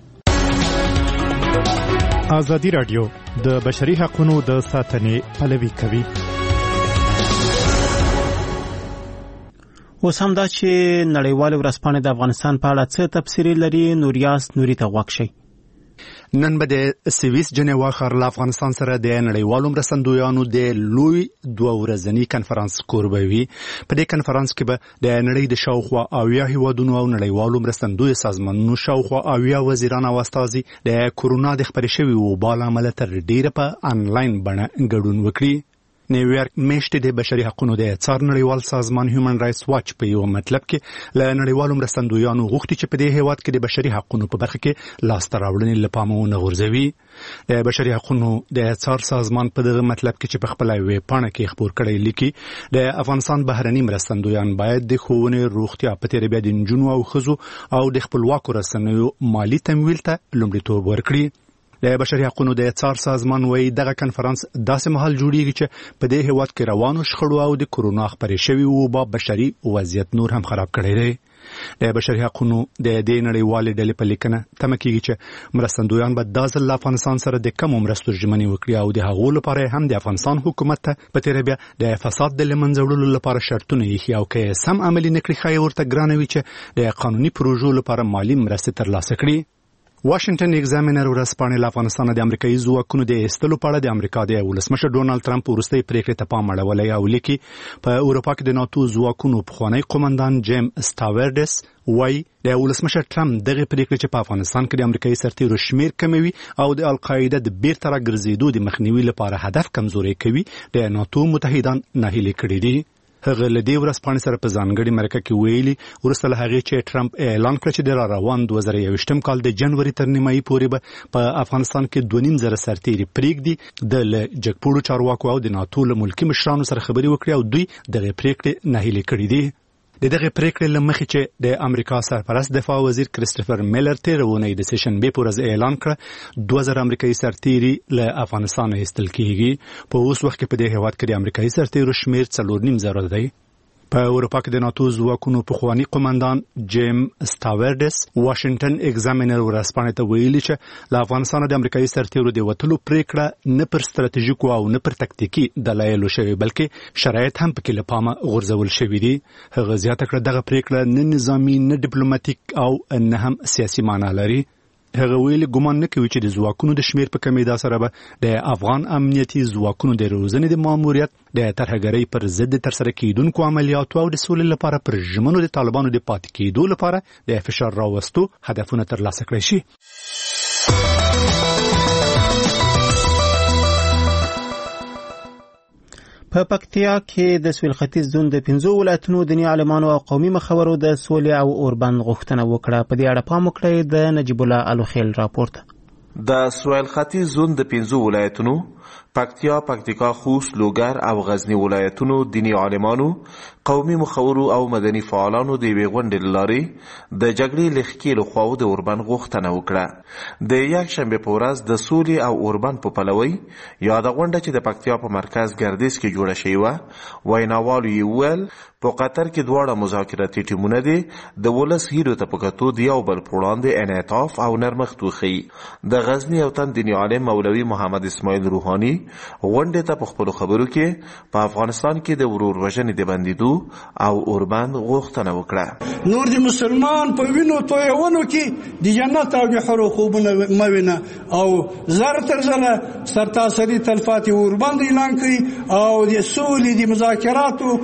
ازادي راډیو د بشري حقوقو د ساتنې پلوي کوي. اوس هم دا چې نړیوال ورځپاڼې د افغانستان په اړه څه تبصرې لري. نوریاس نوري ته غوږ شئ. نن به د سویس جنیوا ښار له افغانستان سره د نړیوالو مرستندویانو د لوی دوه ورځني کنفرانس کوربوي. په دې کنفرانس کې به د نړۍ د شاوخوا اویا هیوادونو او نړیوالو مرستندوی سازمانونو شاوخوا اویا وزیران او استازي د کورونا د خپرې شوې وبا له امله تر ډیره په انلاین بڼه ګډون وکړي. نیویارک میشتې د بشري حقوقو د څار نړیوال سازمان هیومن رائټس واچ په یو مطلب کې له نړیوالو مرستندویانو غوښتي چې په دې هیواد کې د بشري حقوقو په برخه کې لاسته راوړنې له پامه ونه غورځوي. د بشري حقوقو د څار سازمان په دغه مطلب کې چې په خپل ویب پاڼه کې خبر کړی لیکي د افغانستان بهرني مرستندویان باید د ښوونې روغتیا په تیر بیا د نجونو او ښځو او د خپلواکو رسنیو مالی تمویل ته لومړیتوب ورکړي. د بشري حقوقو د څار سازمان وایي دغه کنفرانس داسې مهال جوړیږي چې په دې هیواد کې روانو شخړو او د کورونا خپرې شوې وبا بشري وضعیت نور هم خراب کړی دی. د بشري حقوقو د دې نړیوالې ډلې په لیکنه تمه کېږي چې مرستندویان به دا ځل له افغانستان سره د کمو مرستو ژمنې وکړي او د هغو لپاره هم د افغانستان حکومت ته په تېره بیا د فساد د له منځه وړلو لپاره شرطونه ایښي او که یې سم عملي نه کړي ښایي ورته ګرانه وي چې د قانوني پروژو لپاره مالي مرستې ترلاسه کړي. واشنگټن ایگزامینر ورځپاڼې له افغانستان د امریکایي ځواکونو د ایستلو په اړه د امریکا د ولسمشر ډونالد ټرمپ وروستۍ پریکړې ته پام اړولی او لیکي په اروپا کې د ناتو ځواکونو پخوانی قومندان جیم سټاورډس وایي د ولسمشر ټرمپ دغه پریکړې چې په افغانستان کې د امریکایي سرتیرو شمیر کموي او د القاعده د بیرته راګرځېدو د مخنیوي لپاره هدف کمزوري کوي د ناتو متحدان ناهیلي کړي دي. هغه له دې ورځپاڼې سره په ځانګړې مرکه کې ویلي وروسته له هغې چې ټرمپ اعلان کړ چې د را روان دوه زره یوویشتم کال د جنوري تر نیمایي پورې به په افغانستان کې دوه نیم زره سرتیري پرېږدي د له جګپوړو چارواکو او د ناتو له ملکي مشرانو سره خبرې وکړي او دوی دغه پریکړې ناهیلي کړي دي. د دغه پریکړې له مخې چې د امریکا سرپرست دفاع وزیر کرستوفر میلر تېره اونۍ د سهشنبې په ورځ اعلان کړه دوه زره امریکایي سرتیري له افغانستانه ایستل کېږي. په اوس وخت کې په دې هېواد کې د امریکایي سرتیرو شمیر څلور نیم زره دی. په اروپا کې د ناتو ځواکونو پخوانی قومندان جیم سټاورډس واشنگټن ایگزامینر ورځپاڼې ته ویلي چې له افغانستانه د امریکایي سرتیرو د وتلو پریکړه نه پر ستراتیژیکو او نه پر تکتیکي دلایلو شوې بلکې شرایط هم پکې له پامه غورځول شوي دي. هغه زیاته کړه دغه پریکړه نه نظامي نه ډیپلوماټیک او نه هم سیاسي معنا لري. هغه ویلي ګمان نه کوي چې د ځواکونو د شمیر په کمیدا سره به د افغان امنیتي ځواکونو د روزنې د ماموریت د ترهګرۍ پر ضد ترسره کیدونکو عملیاتو او د سولې لپاره پر ژمنو د طالبانو د پاتې کیدو لپاره د فشار راوستو هدفونه ترلاسه کړي شي. په پکتیا کې د سویل ختیځ زون د پنځو ولایتونو دیني عالمانو او قومي مخورو د سولې او اوربند غوښتنه وکړه. په دې اړه پام وکړئ د نجیب الله الوخیل راپورټ. د سویل ختیځ زون د پنځو ولایتونو پکتیا، پکتیکا، خوست، لوګر او غزنی ولایتونو دیني عالمانو، قومي مخورو او مدني فعالانو د یوې غونډې له لارې د جګړې له ښکېلو خواوو د اوربند غوښتنه وکړه. د یکشنبې په ورځ د سولې او اوربند په پلوۍ یاده غونډه چې د پکتیا په مرکز ګردیز کې جوړه شوې وه، ویناوالو یې وویل په قطر کې دواړه مذاکراتي ټیمونه دي د ولس هیلو ته په کتو د یو بل په وړاندې انعطاف او نرمښت وښیي. د غزني یو تن دیني عالم مولوي محمد اسماعیل روحاني غونډې ته په خپلو خبرو کې په افغانستان کې د ورور وژنې د بندېدو او اوربند غوښتنه وکړه. نور د مسلمان په وینو تویونو کې د جنت او د حورو خوبونه مه وینه او زر تر زره سرتاسري تلفات اوربند اعلان کړي او د سولې د مذاکراتو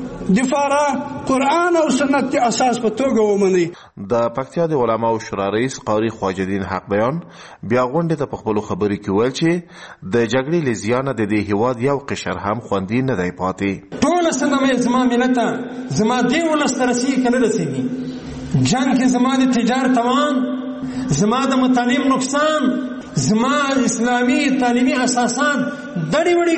دفاره قرآن او سنت کی اساس په توګه ومني. د پکتیا د علماو شورا رئیس قاری خواجه الدین حق بیان بیا غونډې ته په خپلو خبرو کې ویل چې د جګړې له زیانه د دې هیواد یو قشر هم خوندي نه دی پاتې. ټوله سنمه زما ملت زما دې ولس ته رسېږي که نه رسېږي. جنګ کې زما د تجارت تاوان، زما د مطالب نقصان، زما اسلامي تعلیمي اساسات دړې وړې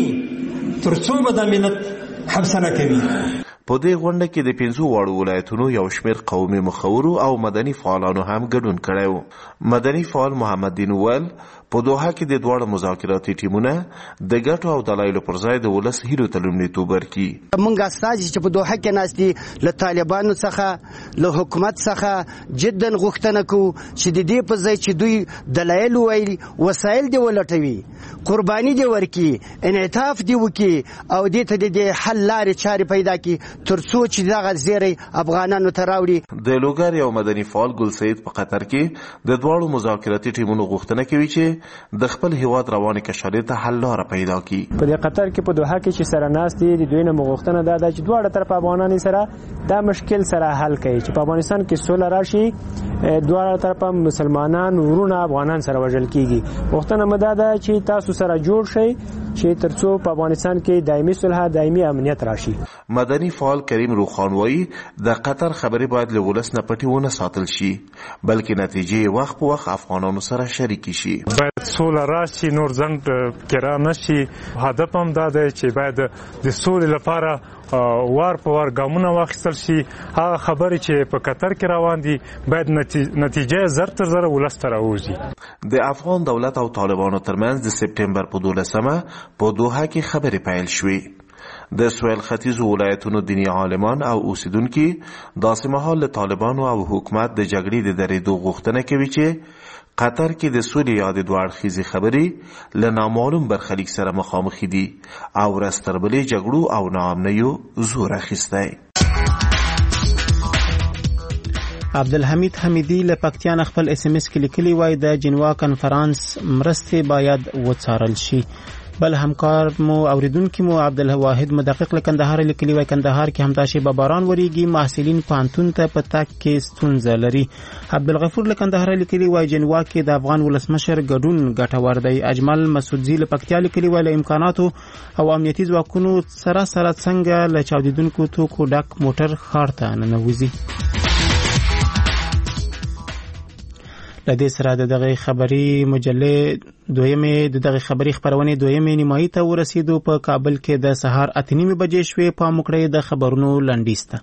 کېږي تر څو به دا ملت حبسنه کوي. په دې غونډه کې د پنځو واړو ولایتونو یو شمېر قومي مخورو او مدني فعالانو هم ګډون کړی و. مدني فعال محمد دین وویل په دوحه کې د دواړو مذاکراتي ټیمونه د ګټو او دلایلو پر ځای د ولس هیلو ته لومړیتوب ورکړي. موږ استازي چې په دوحه کې ناست دي له طالبانو څخه له حکومت څخه جدا غوښتنه کوو چې د دې په ځای چې دوی دلایل وویل وسایل دې ولټوي، قرباني دې ورکړي، انعطاف دې وکړي او دې ته د حل لارې چارې پیدا کړي تر څو چې دغه زیری افغانانو ته راوړي. د لوګر یو مدني فعال ګل سید په قطر کې د دواړو مذاکراتي ټیمونو غوښتنه کوي چې د خپل هیواد روانې کشالې ته حل لاره پیدا کړي. په دې قطر کې په دوحه کې چې سره ناست دي د دوی نه غوښتنه دا ده چې دواړه طرف افغانان سره دا مشکل سره حل کړي چې په افغانستان کې سوله راشي، دواړه طرف مسلمانان ورونه افغانان سره وژل کیږي. غوښتنه مده ده چې تاسو سره جوړ شئ چې ترڅو په افغانستان کې دایمي صلح، دایمي امنیت راشي. مدني فعال کریم روخان وایي د قطر خبرې باید له ولس نه پټې ونه ساتل شي بلکې نتیجې وخت په وخت افغانانو سره شریکې شي. باید سوله راشي، نور ځنډ کې را نشي. هدف هم دا دی چې باید د سولې لپاره وار په وار ګامونه واخیستل شي. هغه خبرې چې په قطر کې روان دي باید نتیجه زر تر زره ولس ته راوځي. د افغان دولت او طالبانو ترمنځ د سپټمبر په دولسمه په دوحه کې خبرې پیل شوې. د سویل ختیځو ولایتونو دیني عالمان او اوسیدونکي داسې مهال له طالبانو او حکومت د جګړې د درېدو غوښتنه کوي چې قطر کې د سولې یا د دوه اړخیزې خبرې له نامعلوم برخلیک سره مخامخ دي او ورځ تر بلې جګړو او ناامنیو زور اخیستی. عبدالحمید حمیدی له پکتیا نه خپل اس ام اس کې لیکلی وای د جنوا کنفرانس مرستې باید وڅارل شي. بل همکار مو اوریدونکو مو عبدالواحد مدقق له کندهار لیکلی وای کندهار کې همداشي به باران وریږي، محصلین پانتون ته په تک کې ستونزه لري. عبدالغفور له کندهار لیکلی وای جنوا کې د افغان ولسمشر ګډون ګټور دی. اجمل مسعودزی له پکتیا لیکلی وای له امکاناتو او امنیتي ځواکونو سره سره څنګه له چاودیدونکو توکو ډک موټر ښار ته ننوځي. لدې سره د دغه خبري مجلې دویمه د دغه خبري خبرونه دویمه نیمایي ته ورسېدو. په کابل کې د سهار اته نیمه بجې شوې. په مکړې د خبرونو لنډیسته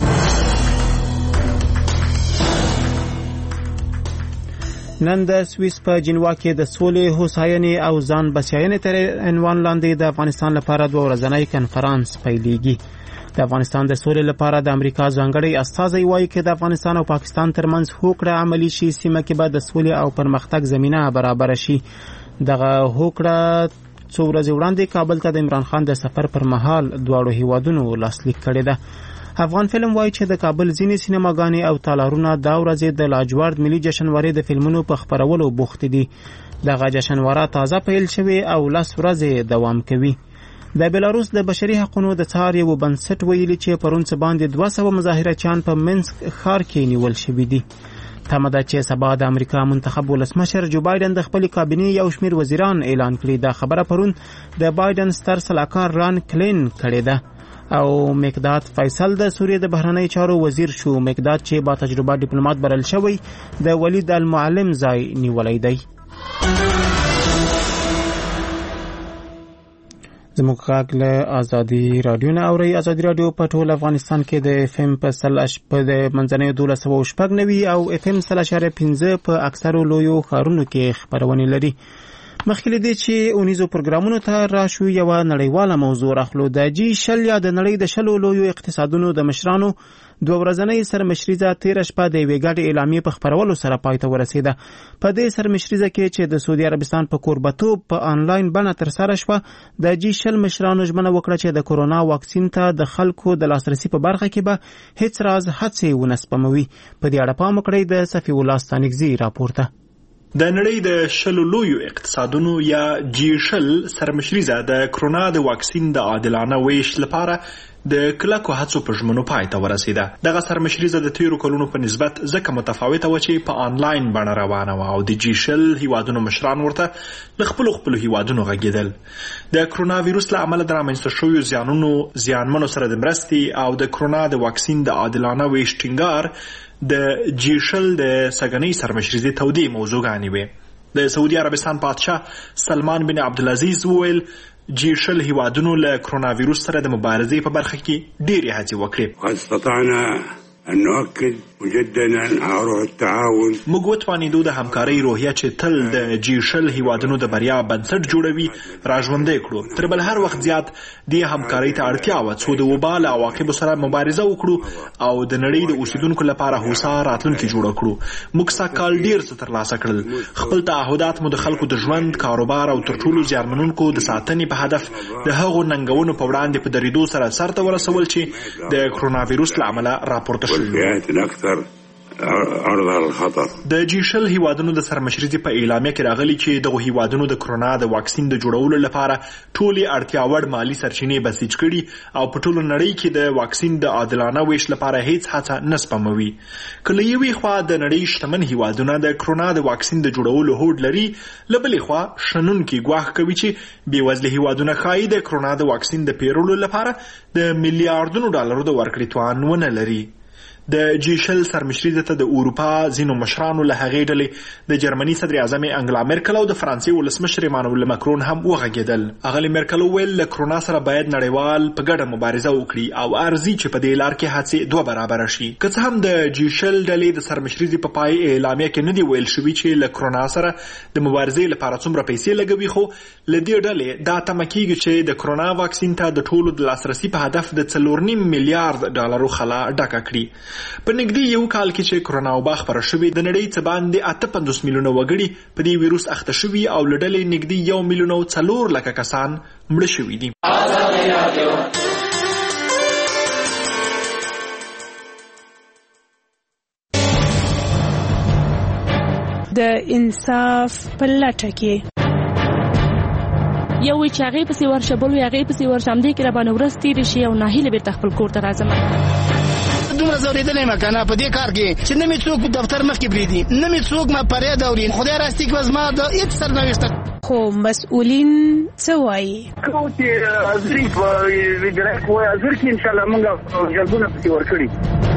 نن د سویس په جنوا کې د سولې، هوساینې او ځان بسیاینې تر عنوان لاندې د افغانستان لپاره دوه ورځنی کنفرانس پیلېږي. د افغانستان د سولې لپاره د امریکا ځانګړی استازی وایي چې د افغانستان او پاکستان ترمنځ هوکړه عملی شي، سیمه کې به د سولې او پرمختګ زمينه برابر شي. دغه هوکړه څو ورځې وړاندې کابل ته د عمران خان د سفر پر مهال دواړو هیوادونو لاسلیک کړی ده. افغان فلم وایي چې د کابل ځینې سینماګانې او تالارونه دا ورځې د لاجورد ملي جشنوارې د فلمونو په خپرولو بوخت دي. دغه جشنواره تازه پیل شوی او لس ورځې دوام کوي. د بلاروس د بشري حقوقو د څار یو بنسټ ویلي چې پرون څه باندې دوه سوه مظاهرچیان په منسک ښار کې نیول شوي دي. تمه ده چې سبا د امریکا منتخب ولسمشر جو بایدن د خپل کابینې یو شمیر وزیران اعلان کړي. دا خبره پرون د بایدن ستر سلاکار ران کلین کړې ده او مقداد فیصل د سوریې د بهرنی چارو وزیر شو. مقداد چې با تجربه ډیپلوماټ برل شوی د ولید المعلم ځای نیولای دی. زموږ غږ له ازادي رادیو نه اوري. ازادي رادیو په ټول افغانستان کې د اف ام په سل په د منځنۍ دولس سوه شپږ نوي او اف ام سل اشاریه پنځه په اکثرو لویو ښارونو کې خبرونه لري. مخکې له دې چې اونیزو پروګرامونو ته راشو یو نړیواله موضوع راخلو. د جی شل یا د نړۍ د شلو لویو اقتصادونو د مشرانو دوه ورځنۍ سرمشریزه تیر شپه د یوې ګډې اعلامیې په خبرولو سره پای ته ورسېده. په دې سرمشریزه کې چې د سعودي عربستان په کوربتوب په آنلاین بڼه ترسره شوه، د جی شل مشرانو ژمنه وکړه چې د کورونا واکسین ته د خلکو د لاسرسي په برخه کې به هیڅ راز هڅې ونه سپموي. په دې اړه پام وکړئ د صفي الله ستانکزي راپورته. د نړۍ د شلو لویو اقتصادونو یا جی شل سرمشریزه د کرونا د واکسین د عادلانه ویش لپاره د کلکو هڅو په ژمنو پای ته ورسېده. دغه سرمشریزه د تیرو کلونو په نسبت ځکه متفاوته وه چې په آنلاین بڼه روانه وه او د جی شل هیوادونو مشران ورته له خپلو خپلو هیوادونو غږېدل. د کرونا ویروس له امله د رامنځته شویو زیانونو زیانمنو سره د مرستې او د کرونا د واکسین د عادلانه ویش ټینګار د جی شل د سږنۍ سرمشریزې تودې موضوعګانې وې. د سعودي عربستان پادشاه سلمان بن عبدالعزیز وویل جی شل هیوادونو له کرونا ویروس سره د مبارزې په برخه کې ډېرې هڅې وکړې. قد استطعنا أن نؤكد مجددا على روح التعاون. موږ وتوانیدو د همکارۍ روحیه چې تل د جی شل هیوادونو د بریا بنسټ جوړوي راژوندی کړو. تر بل هر وخت زیات دې همکارۍ ته اړتیا وه څو د وبا له عواقبو سره مبارزه وکړو او د نړۍ د اوسیدونکو لپاره هوسا راتلونکي جوړه کړو. موږ سږکال ډېر څه ترلاسه کړل. خپل تعهدات مو د خلکو د ژوند، کاروبار او تر ټولو زیانمنونکو د ساتنې په هدف د هغو ننګونو په وړاندې په درېدو سره سرته ورسول چې د کرونا ویروس له امله راپورته شوي. د جی شل هیوادونو د سرمشریزې په اعلامیه کې راغلي چې دغه هیوادونو د کرونا د واکسین د جوړولو لپاره ټولې اړتیا وړ مالی سرچینې بسیج کړي او په ټوله نړۍ کې د واکسین د عادلانه ویش لپاره هیڅ هڅه نه سپموي. که له یوې خوا د نړۍ شتمن هیوادونه د کرونا د واکسین د جوړولو هوډ لري، له بلې خوا شنونکي ګواښ کوي چې بېوزله هیوادونه ښایي د کرونا د واکسین د پیرولو لپاره د میلیارډونو ډالرو د ورکړې توان ونه لري. د جی شل سرمشریزه ته د اروپا ځینو مشرانو له هغې ډلې د جرمني صدر اعظم انګلا مرکل او د فرانسې ولسمشر ایمانوئل مکرون هم وغږېدل. اغلې مرکل وویل له کرونا سره باید نړیوال په ګډه مبارزه وکړي او ارزي چې په دې لار کې هڅې دوه برابره شي. که څه هم د جی شل ډلې د سرمشریزې په پای اعلامیه کې نه دی ویل شوي چې له کرونا سره د مبارزې لپاره څومره پیسې لګوي، خو له دې ډلې دا تمه کېږي چې د کرونا واکسین ته د ټولو د لاسرسي په هدف د څلور نیم میلیارډ ډالرو خلا ډکه کړي. په نږدې یو کال کې چې کرونا وبا خپره شوې، د نړۍ څه باندې اته پنځوس میلیونه وګړي په دې ویروس اخته شوي او له ډلې نږدې یو میلیون او څلور لکه کسان مړه شوي دي. د انصاف په لټه کې یو وی چې هغې پسې ورشه بل وی هغې پسې ورشه همدې کې راباندې ورځ تېرې شي او ناهیله بېرته خپل کور ته راځم دومره ځورېدلی یم که نه په دې کار کې چې نه مې څوک دفتر مخکې پرېږدي نه مې څوک ما فریاد اوري خدای راستي که زما د هېڅ سرنوشته خو مسؤلین څه وایي کوم چې حاضري په ویډرک وایي حاضر کې انشاءالله موږ جلبونه پسې ورکړي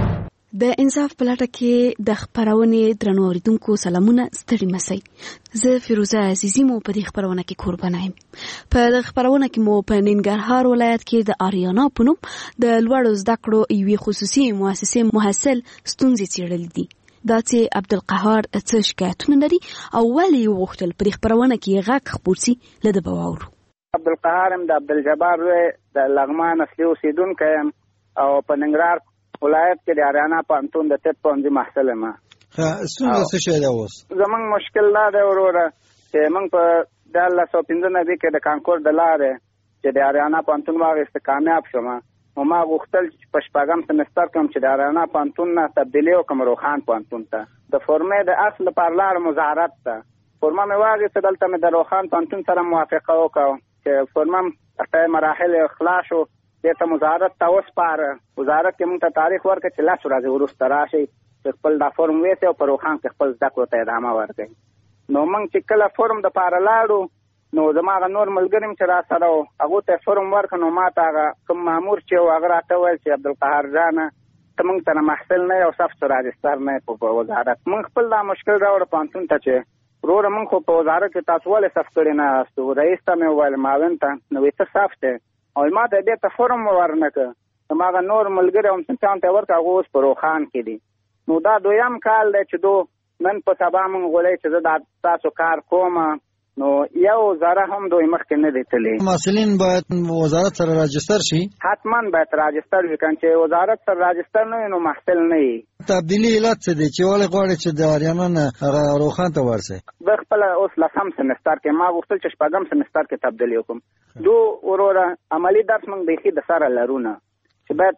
د انصاف په لټه کې د خپرونې درنو اوریدونکو سلامونه ستړي مسئ زه فیروزه عزیزی مو په دې خپرونه کې قربانه یم په دې خپرونه کې مو په ننګرهار ولایت کې د آریانا په نوم د لوړو زده کړو یوې خصوصي مؤسسې محصل ستونزې څېړلې دي دا چې عبدالقهار څه شکایتونه لري او ولې یې وغوښتل په دې خپرونه کې یې غږ خپور سي له ده به واورو عبدالقهار یم د عبدالجبار د لغمان اصلي اوسېدونکی یم او په ننګرهار ولایت کې د آریانا پوهنتون د طب پوهنځي محصل یم ستونزه څه شی ده اوس زموږ مشکل دا دی وروره چې موږ په ډالله سوه پنځه نوي کې د کانکور د لارې چې د آریانا پوهنتون واخیسته کامیاب شوم نو ما غوښتل چې په شپږم سمستر کې هم چې د آریانا پوهنتون نه تبدیلي وکړم روخان پوهنتون ته د فورمې د اصل لپاره لاړم وزارت ته فورمه مې واخیسته دلته مې د روخان پوهنتون سره موافقه وکړه چې فورمه م مراحل خلاص شو دې ته وزارت ته وسپاره وزارت کې موږ ته تاریخ ورکړ چې لس ورځې وروسته راشئ چې خپل دا فورم ویسي او په روخان کې خپل زده کړو ته ادامه ورکړئ نو موږ چې کله فورم دپاره لاړو نو زما هغه نور ملګري م چې را سره و هغو ته فورم ورکړ نو ما ته هغه کوم مامور چې و هغه راته وویل چې عبدالقهار جانه ته موږ سره محصل نه یې او صف راجستر نه یې په وزارت موږ خپل دا مشکل راوړه پوهنتون ته چې وروره موږ خو په وزارت کې تاسو ولې صف کړي نه یاستو رئیس ته مې وویل معاون ته نو وایي ته صف دی او ما ته بېرته فورم ورنه کړه زما هغه نور ملګري او همسنچیانو ته یې ورکړه هغه اوس په روخان کې دي نو دا دویم کال دی چې دو نن په سبا موږ غولی چې زه دا تاسو کار کوم نو یو ذره هم دوی مخکې نه دی تللی محصلین باید وزارت سره راجستر شي حتما باید راجستر وي که چې وزارت سره راجستر نه وي نو محصل نه وي تبدیلي علت څه دی چې ولې غواړې چې د آریانا نه هغه روخان ته ورسئ زه خپله اوس لسم سمستر کې ما غوښتل چې شپږم سمستر کې تبدیلي وکړم دو وروره عملي درس موږ بیخي د سره لرو نه چې باید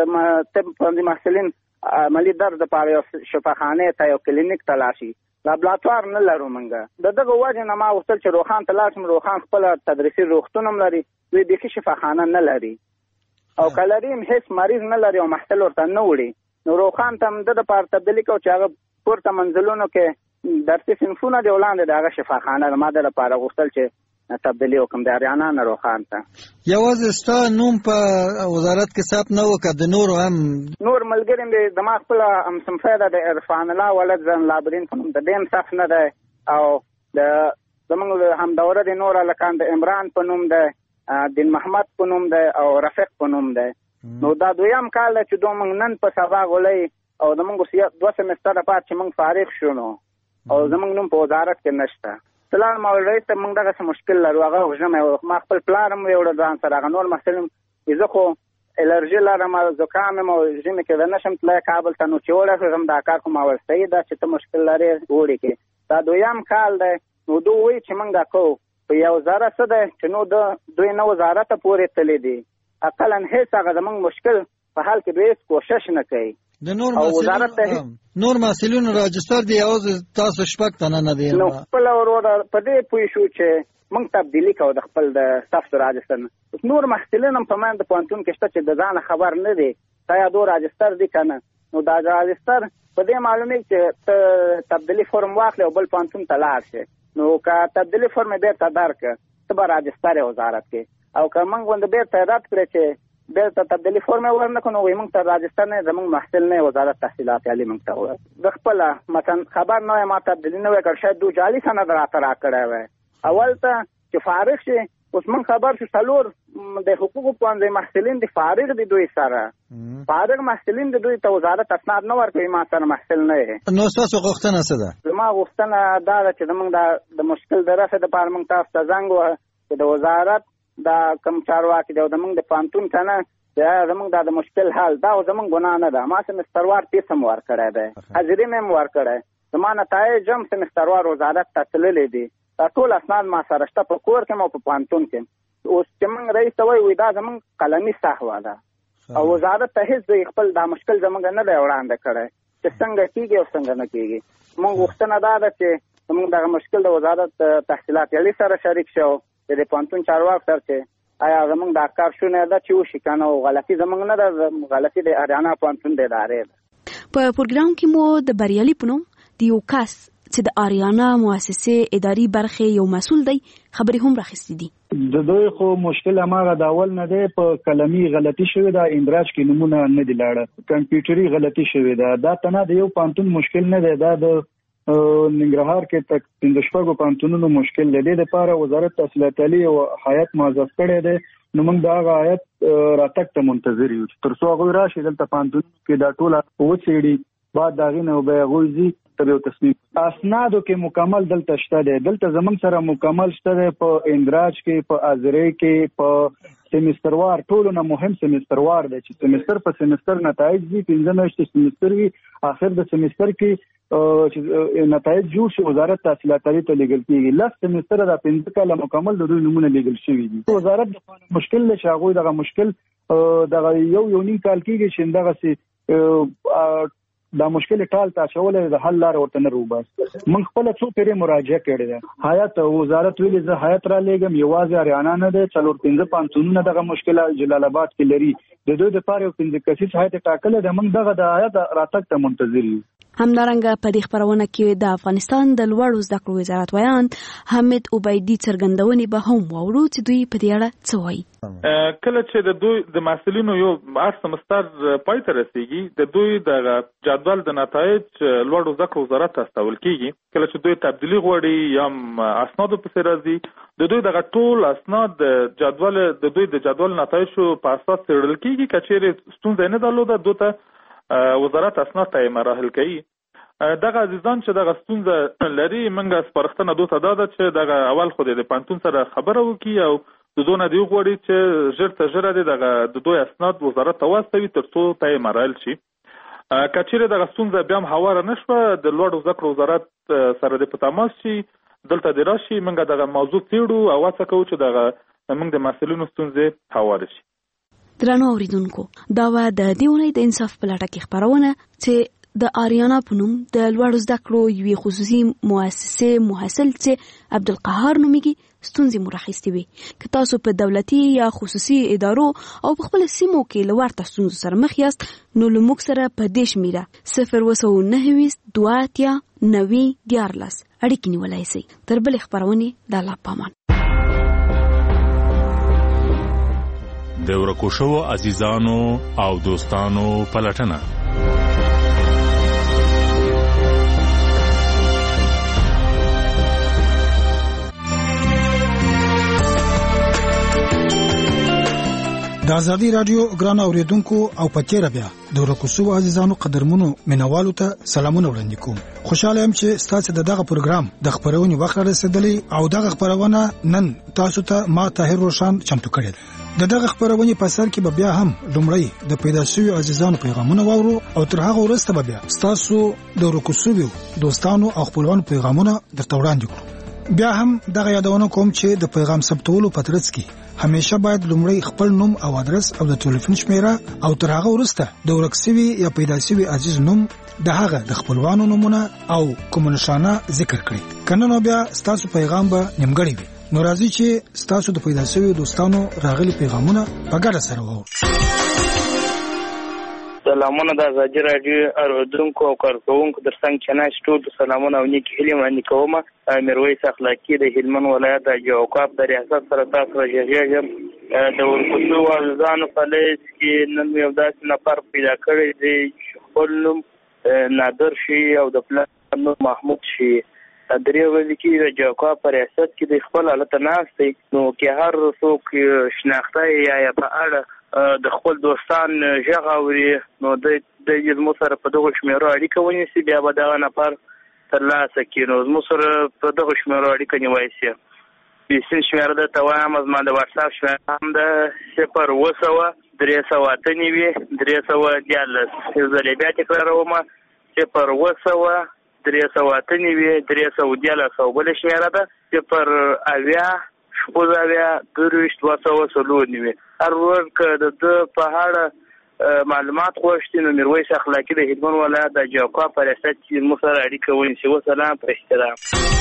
طب پوهنځي محصلین عملي درس دپاره یو شفاخانې ته یو کلینیک ته لاړ شي لابراتوار نه لرو موږ د دغه وجې نه ما غوښتل چې روخان ته لاړ شم روخان خپله تدریسي روغتون هم لري دوی بیخي شفاخانه نه لري او که لري هم هېڅ مریض نه لري او محصل ورته نه وړي نو روخان ته هم د دپاره تبدیلي کوو چې هغه پورته منزلونو کې درسي صنفونه دي ولاندې د هغه شفاخانه ده ما د لپاره غوښتل چې تبدیلي وکړم د آریانا نه روخان ته یوازې ستا نوم په وزارت کې ثبت نه و که د نورو هم نور ملګري مې زما خپله همصنفی ده د عرفان الله ولد زن لابرین په نوم د دې هم ثبت نه دی او د زموږ همدوره د نور هلکان د عمران په نوم دی دین محمد په نوم دی او رفیق په نوم دی نو دا دویم کال دی چې دو موږ نن په سبا غولی او زموږ دوه سمستره پات چې موږ فارغ شو نو او زموږ نوم په وزارت کې نشته سلام مول رئیس ته موږ دغه مشکل لرو هغه وژنم ما خپل پلار هم ویوړه ځان سره هغه نور محصل زه خو الرژي لرم زکام یم او ژمي کې زه نشم تللی کابل ته نو چې ورسېږم دا کار خو ما ویل صحیح ده چې ته مشکل لرې وړي کې دا دویم کال دی نو دوی وایي چې موږ دا کوو په یو ذره څه دی چې نو د دوی نه وزارته پورې تللی دي اقلا هېڅ هغه زموږ مشکل په حال کې دوی هېڅ کوشش نه کوي د نور محصلینو نور محصلینو راجستر دی یوازې تاسو شپږ تنه نه دی نو خپله وروره په دې پوه شو چې موږ تبدیلي کوو د خپل د صف راجستر نه نور محصلین هم په منځ د پوهنتون کې شته چې د ځانه خبر نه دی تا یا دو راجستر دی که نه نو دا راجستر په دې معلومېږي چې ته تبدیلي فورم واخلې او بل پوهنتون ته لاړ شې نو که تبدیلي فورم یې بېرته درکړه ته به راجستر یې وزارت کې او که موږ غوندې بېرته رد کړې چې بېرته تبدیلي فورم یې ورنه کړو نو وایي موږ ته راجستر نه زموږ محصل نه وزارت تحصیلات عالي موږ ته وویل د خپله مثلا خبر نه وی ما تبدیلي نه وی کړ شاید دو جعلي سند راته راکړی وی اول ته چې فارغ شي اوس موږ خبر شو څلور د حقوقو پوهنځي محصلین دي فارغ دي دوی سره فارغ محصلین دي دوی ته وزارت اسناد نه ورکوي ما سره محصل نه یې نو ستاسو غوښتنه څه ده زما غوښتنه دا ده چې زموږ د مشکل د رفع دپاره موږ تاسو ته زنګ ووهه چې د وزارت دا کوم چارواکي دی او زموږ د پوهنتون ته نه دا زموږ دا د مشکل حل دا زموږ ګناه نه ده ما سمستروار فیس هم ورکړی دی حاضري مې هم ورکړی زما نتایج هم سمستروار وزارت ته تللی دي دا ټول اسناد ما سره شته په کور کې او په پوهنتون کې اوس چې موږ رئیس ته وایو دا زموږ قلمي سهوه ده او وزارت ته هېڅ دوی خپل دا مشکل زموږ نه دی وړاندې کړی چې څنګه کېږي او څنګه نه کېږي موږ غوښتنه دا ده چې موږ دغه مشکل د وزارت تحصیلات عالی سره شریک شو د پانتون چارواک سره چې آیا زموږ د کار شونه ده چې وشي کنه او غلطي زموږ نه ده، غلطي د اریانا پانتون د ادارې ده. په پروګرام کې مو د بریالي پونو د یو کس چې د اریانا مؤسسې اداري برخه یو مسول دی خبرې هم راخستې دي. د دوی خو مشکل هغه د اول نه دی، په کلمي غلطي شوې ده، اندراج کې نمونه نه دی لاړه، کمپیوټري غلطي شوې ده. دا تنه د یو پانتون مشکل نه دی، دا د ننګرهار کې تک پنځه شپږو پانتونونو مشکل دی. د لپاره وزارت تحصیلات عالی او هیئت موظف کړی دی، نو موږ دا هیئت راتګ ته منتظر یو تر څو هغه راشي دلته پانتون کې دا ټول وڅېړي، بعد دا غینه به هغه زی تر یو تصمیم. اسنادو کې مکمل دلته شته دی، دلته زمونږ سره مکمل شته دی، په اندراج کې، په ازری کې، په سیمستروار ټولو نه مهم سیمستروار دی چې سیمستر په سیمستر نتایج دي، پنځه میاشتې سیمستر وي، اخر د سیمستر کې چې نتایج جوړ شي وزارت تحصیلات عالی ته لیږل کیږي. لس سیمستر د پنځه کاله مکمل د دوی نمونه لیږل شوي دي. وزارت د مشکل له شاغوي دغه مشکل دغه یو یو نیم کال کېږي چې دغه سي دا مشکل ټال تا شولې د حل لار ورته نه روباس. من خپل څو پیره مراجعه کړې ده، هیئت وزارت ویلي زه هیئت را لېږم، یوازې اریانا نه ده، څلور پنځه پانتونونه دغه مشکل جلال آباد کې لري، د دوی د پاره یو پنځه کسیز هیئت ټاکل ده. موږ دغه د هیئت راتګ ته منتظر یو. همدارنګه په دې خبرونه کې د افغانستان د لوړو زده کړو وزارت ویان حمید عبیدی څرګندونې به هم واورو چې دوی په دې اړه څه وایي. کله چې د دوی د محصلینو یو هر سمستر پای ته رسیږي، د دوی د جدول د نتایج لوړو زده کړو وزارت ته استول کیږي. کله چې دوی تبدیلی غواړي یا اسنادو پسې راځي، د دوی دغه ټول اسناد جدول د دوی د جدول نتایجو په اساس څېړل کیږي. که چیرې ستونزه نه درلوده، دوی ته وزارت اسناد ته مراحل کوي. دغه عزیزان چې دغه ستونزه لري، موږ سپارښتنه دوی ته دا ده چې دغه اول خو د پانتون سره خبره وکړي او د دوی نه دی وغواړي چې ژر تر ژره دغه د دوی اسناد وزارت ته واستوي تر څو ته مراحل شي. که چیرې دغه ستونزه بیا هم هواره نه شوه، د لوړو زده کړو وزارت سره د په تماس شي، دلته د راشي، موږ دغه موضوع څېړو او هڅه کوو چې دغه موږ د محصلینو ستونزې هواره شي. درنو اوریدونکو، دا و د دې اونۍ د انصاف په لټه کې خبرونه چې د اریانا په نوم د لوړو زده کړو یوې خصوصي مؤسسې محصل چې عبدالقهار نومیږي ستونزې مو راخیستې وي. که تاسو په دولتي یا خصوصي ادارو او په خپل سیمو کې له ورته ستونزو سره مخ یاست، نو له موږ سره په دې شمیره صفر اووه سوه نهه ویشت دوه اتیا نوي دیارلس اړیکې نیولی سئ. تر بلې خپرونې د الله په امان. د ورکو شوو عزیزانو او دوستانو پلټنه. د ازادي رادیو ګران اوریدونکو او پکې بیا د ورکو شوو عزیزانو قدرمنو مینوالو ته سلامونه وړاندې کوم. خوشاله یم چې تاسو د دغه پروګرام د خبرونې وخت رسیدلی او دغه خبرونه نن تاسو ته ما طاهر روشان چمتو کړی دی. د دغه خبرونې په سر کې به بیا هم لومړی د پیدا شویو عزیزانو پیغامونه واورو او تر هغه وروسته به بیا تاسو د ورکو شویو دوستانو او خپلوانو پیغامونه درته وړاندې کړو. بیا هم دغه یادونه کوم چې د پیغام ثبتولو په ترڅ کې همیشه باید لومړی خپل نوم او ادرس او د ټلیفون شمیره او تر هغه وروسته د ورک شوي یا پیدا شوي عزیز نوم د هغه د خپلوانو نومونه او کوم نشانه ذکر کړئ. کنه نو بیا ستاسو پیغام به نیمګړی وي. نو راځي چې ستاسو د پیدا شوي دوستانو راغلي پیغامونه په ګډه سره واورو. سلامونه د ازادي رادیو اوریدونکو او کارکوونکو در څنګ چې ناست ټول سلامونه او نیک هیلې وړاندې کوم. میرویس اخلاقي د هلمند ولایت د جوقاب د ریاست سره تاسو راجیږم. د ورکو شوو عزیزانو په لیست کې نن یو داسې نفر پیدا کړی دی چې خپل نوم نادر شي او د پلار نوم محمود شي. درې ورځې کې د جوقاب په ریاست کې د خپل حالت ناست دی، نو کې هر څوک شناخته یا په اړه د خپل دوستان ژغ اوري، نو د زموږ سره په دغه شمیرو اړیکه ونیسي، بیا به دغه نفر ترلاسه کړي. نو زموږ سره په دغه شمیرو اړیکه نیولی سي. بیسین شمېره درته وایم، زما د واټساپ شمېره هم ده صفر اووه سوه درې سوه اته نوي درې سوه دیارلس. یو ځل یې بیا تکراروم، صفر اووه سوه درې سوه اته نوي درې سوه دیارلس. او بله شمېره ده صفر اویا شپږ اویا درویشت دوه سوه څلور نوي. هر ورځ که د ده په اړه معلومات غوښتي نو میرویس اخلاقي د هلمند ولایت د جاکوا په ریاست کې موږ سره اړیکه ونیسي. وسلام په احترام.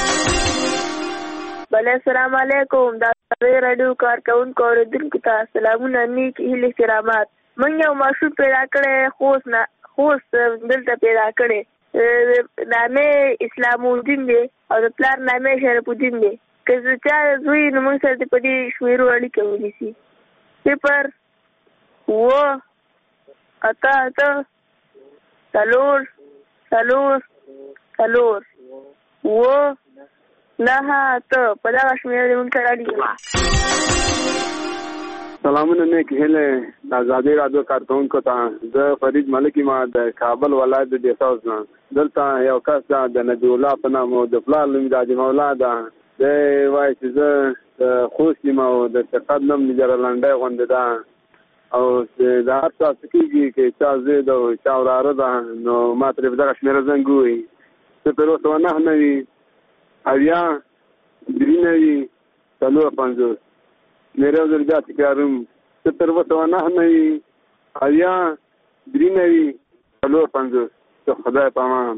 بله السلام علیکم. د رادیو کارکونکو اوریدونکو ته سلامونه، نیک هیلې احترامات. موږ یو ماشوم پیدا کړی، خوست نه خوست دلته پیدا کړی، نامې اسلام الدین دی او د پلار نامې شرف الدین دی. که زه چا زوی نو موږ سره په دې شمیرو اړیکه ونیسي. صفر اوه اته اته څلور څلور څلور اوه نهه اته په دغه شمېره دې موږ سره اړیکه. سلامونه، نیک هیلې د ازادۍ راډیو کارکونکو ته. زه فرید ملک یم د کابل ولایت د ډیټ هاوس نه. دلته یو کس ده د نبی الله په نام او د پلار نوم د مولا ده. دی وایي چې زه د خوست یم او د چقد نوم مې جره لنډۍ غوندې ده او د هر چا څه کېږي که چا زوی ده او چا وراره ده نو ما ترې په دغه شمېره زنګ ووایي. صفر اوه سوه نهه نوي اویا درې نوي څلور پنځوس. مې یو ځل بیا تکراروم، صفر اوه سوه نهه نوي اویا درې نوي څلور پنځوس. د خدای په امان.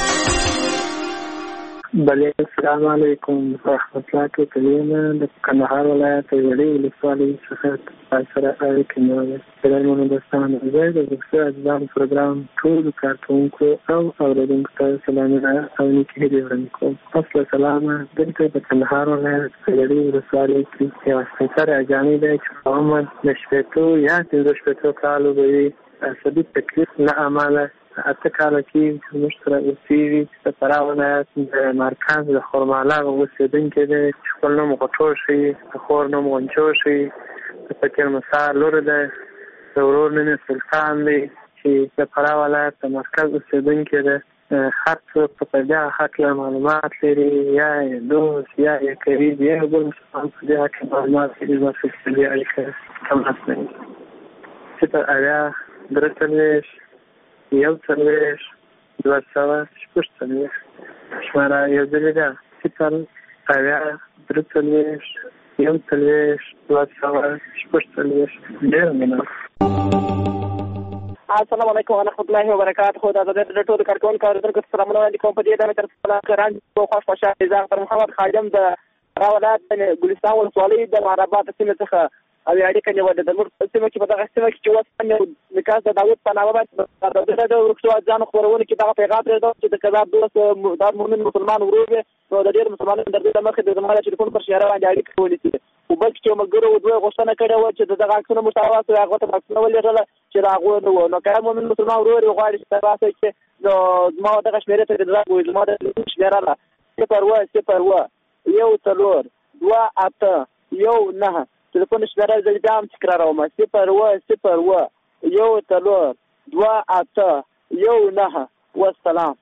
بله السلام علیکم. رحمت الله کوټلینه د کندهار ولایت وړې ولسوالۍ څخه سره اړیکه نیولې. ګرانو دوستانو، زه د روغتیا اجزام پروګرام ټولو کارکوونکو او اورېدونکو ته سلامونه او نیکې هیلې وړاندې کوم. اصل سلامه. دلته د کندهار ولایت وړې ولسوالۍ کې یوه سپېڅلې اجانۍ ده چې په عمر د شپېتو یا پنځه شپېتو کالو به وي. عصبي تکلیف له امله اته کاله کې زموږ سره اوسېږي چې د فراه ولایت د مرکز د خرمالاغ اوسېدونکی دی چې خپل نوم غټوشي، د خور نوم غنچوشي، د فقیر مسا لور دی، د ورور نوم سلطان دی چې د فراه ولایت د مرکز اوسېدونکی دی. هر څوک په دې هکله معلومات لري، یا یې دوست یا یې قریب یا یې بل مسلمان په دې هکله معلومات لري، بس په دې اړیکه تماس لري. صفر اویا درې څلوېښت یو څلوېښت دوه سوه شپږ څلوېښت. شمېره یو ځلې ده، صفر اویا درې څلوېښت یو څلوېښت دوه سوه شپږ څلوېښت. ډېره مننه. السلام علیکم ورحمۃ اللہ وبرکاتہ. د ازادۍ ټولو کارکوونکو اورېدونکو ته سلامونه وړاندې کوم. په دې ډول تر خپل خوښ خوشحاله ځان محمد خادم د فراه ولایت ګلستان ولسوالۍ د مهرآباد سیمې څخه او اړیکه نیولې ده. موږ سیمه کې په دغه سیمه کې چې اوس نکاح د داود په نامه باندې د ورکشو ځان خبرونه کې دغه پیغام پرېږدو چې د کذاب دوست د مؤمن مسلمان ورور دی نو د ډېر مسلمانانو د دې د مخې د زموږ ټلیفون پر شیاره باندې اړیکه ونیسي. او بل چې ملګرو دوی غوښتنه کړې وه چې دغه عکسونه مساوات وي، هغه ته عکسونه ولېږله چې د هغو نه وو. نو که مؤمن مسلمان ورور یې غواړي چې ترلاسه کړي نو زما دغه شمېرې ته دې غږ ووایي. زما د شمېره ده صفر اوه صفر اوه یو څلور دوه اته یو نهه. ټلیفون شمېره زه بیا هم تکراروم، صفر اوه صفر اوه یو څلور دوه اته یو نهه. والسلام.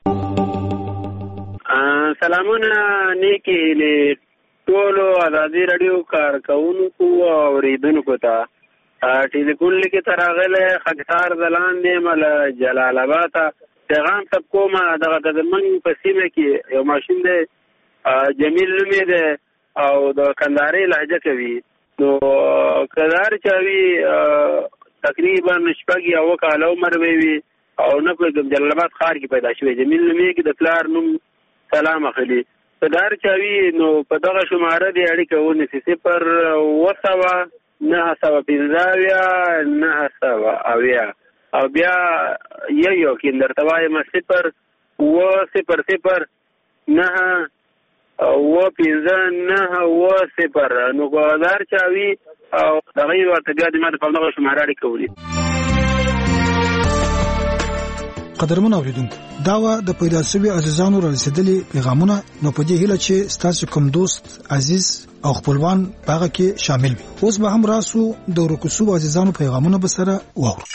سلامونه، نیکې هیلې ټولو ازادي راډیو کارکوونکو او اورېدونکو ته. ټلیفون لیکې ته راغلی خاکسار ځلاندې یم له جلال آباده. پیغام ثبت کوم. دغه د زمونږ په سیمه کې یو ماشوم دی، جمیل نوم یې دی او د کندهارۍ لهجه کوي. نو کدار چاوي تقریبا شپږ یا اوه کاله عمر به وي او نه پوهېږم جلال آباد ښار کې پیدا شوی. جمیل نومې کې د پلار نوم سلام اخلي. کدار چاوي نو په دغه شماره دې اړیکه ونیسي. صفر اوه سوه نهه سوه پنځه اویا نهه سوه اویا او بیا یو یو کې درته وایم صفر اوه صفر صفر نهه اوه پنځه نهه اوه صفر. نو کدار چاوي او دغه یې ورته بیا د ما د په همدغه شماره اړیکه ونیسي. قدرمن اوریدونکو، دا و د پیدا شوي عزیزانو را رسېدلي پیغامونه. نو په دې هیله چې ستاسو کوم دوست عزیز او خپلوان هغه کې شامل وي. اوس به هم راسو د ورکو شوو عزیزانو پیغامونه به سره واورو.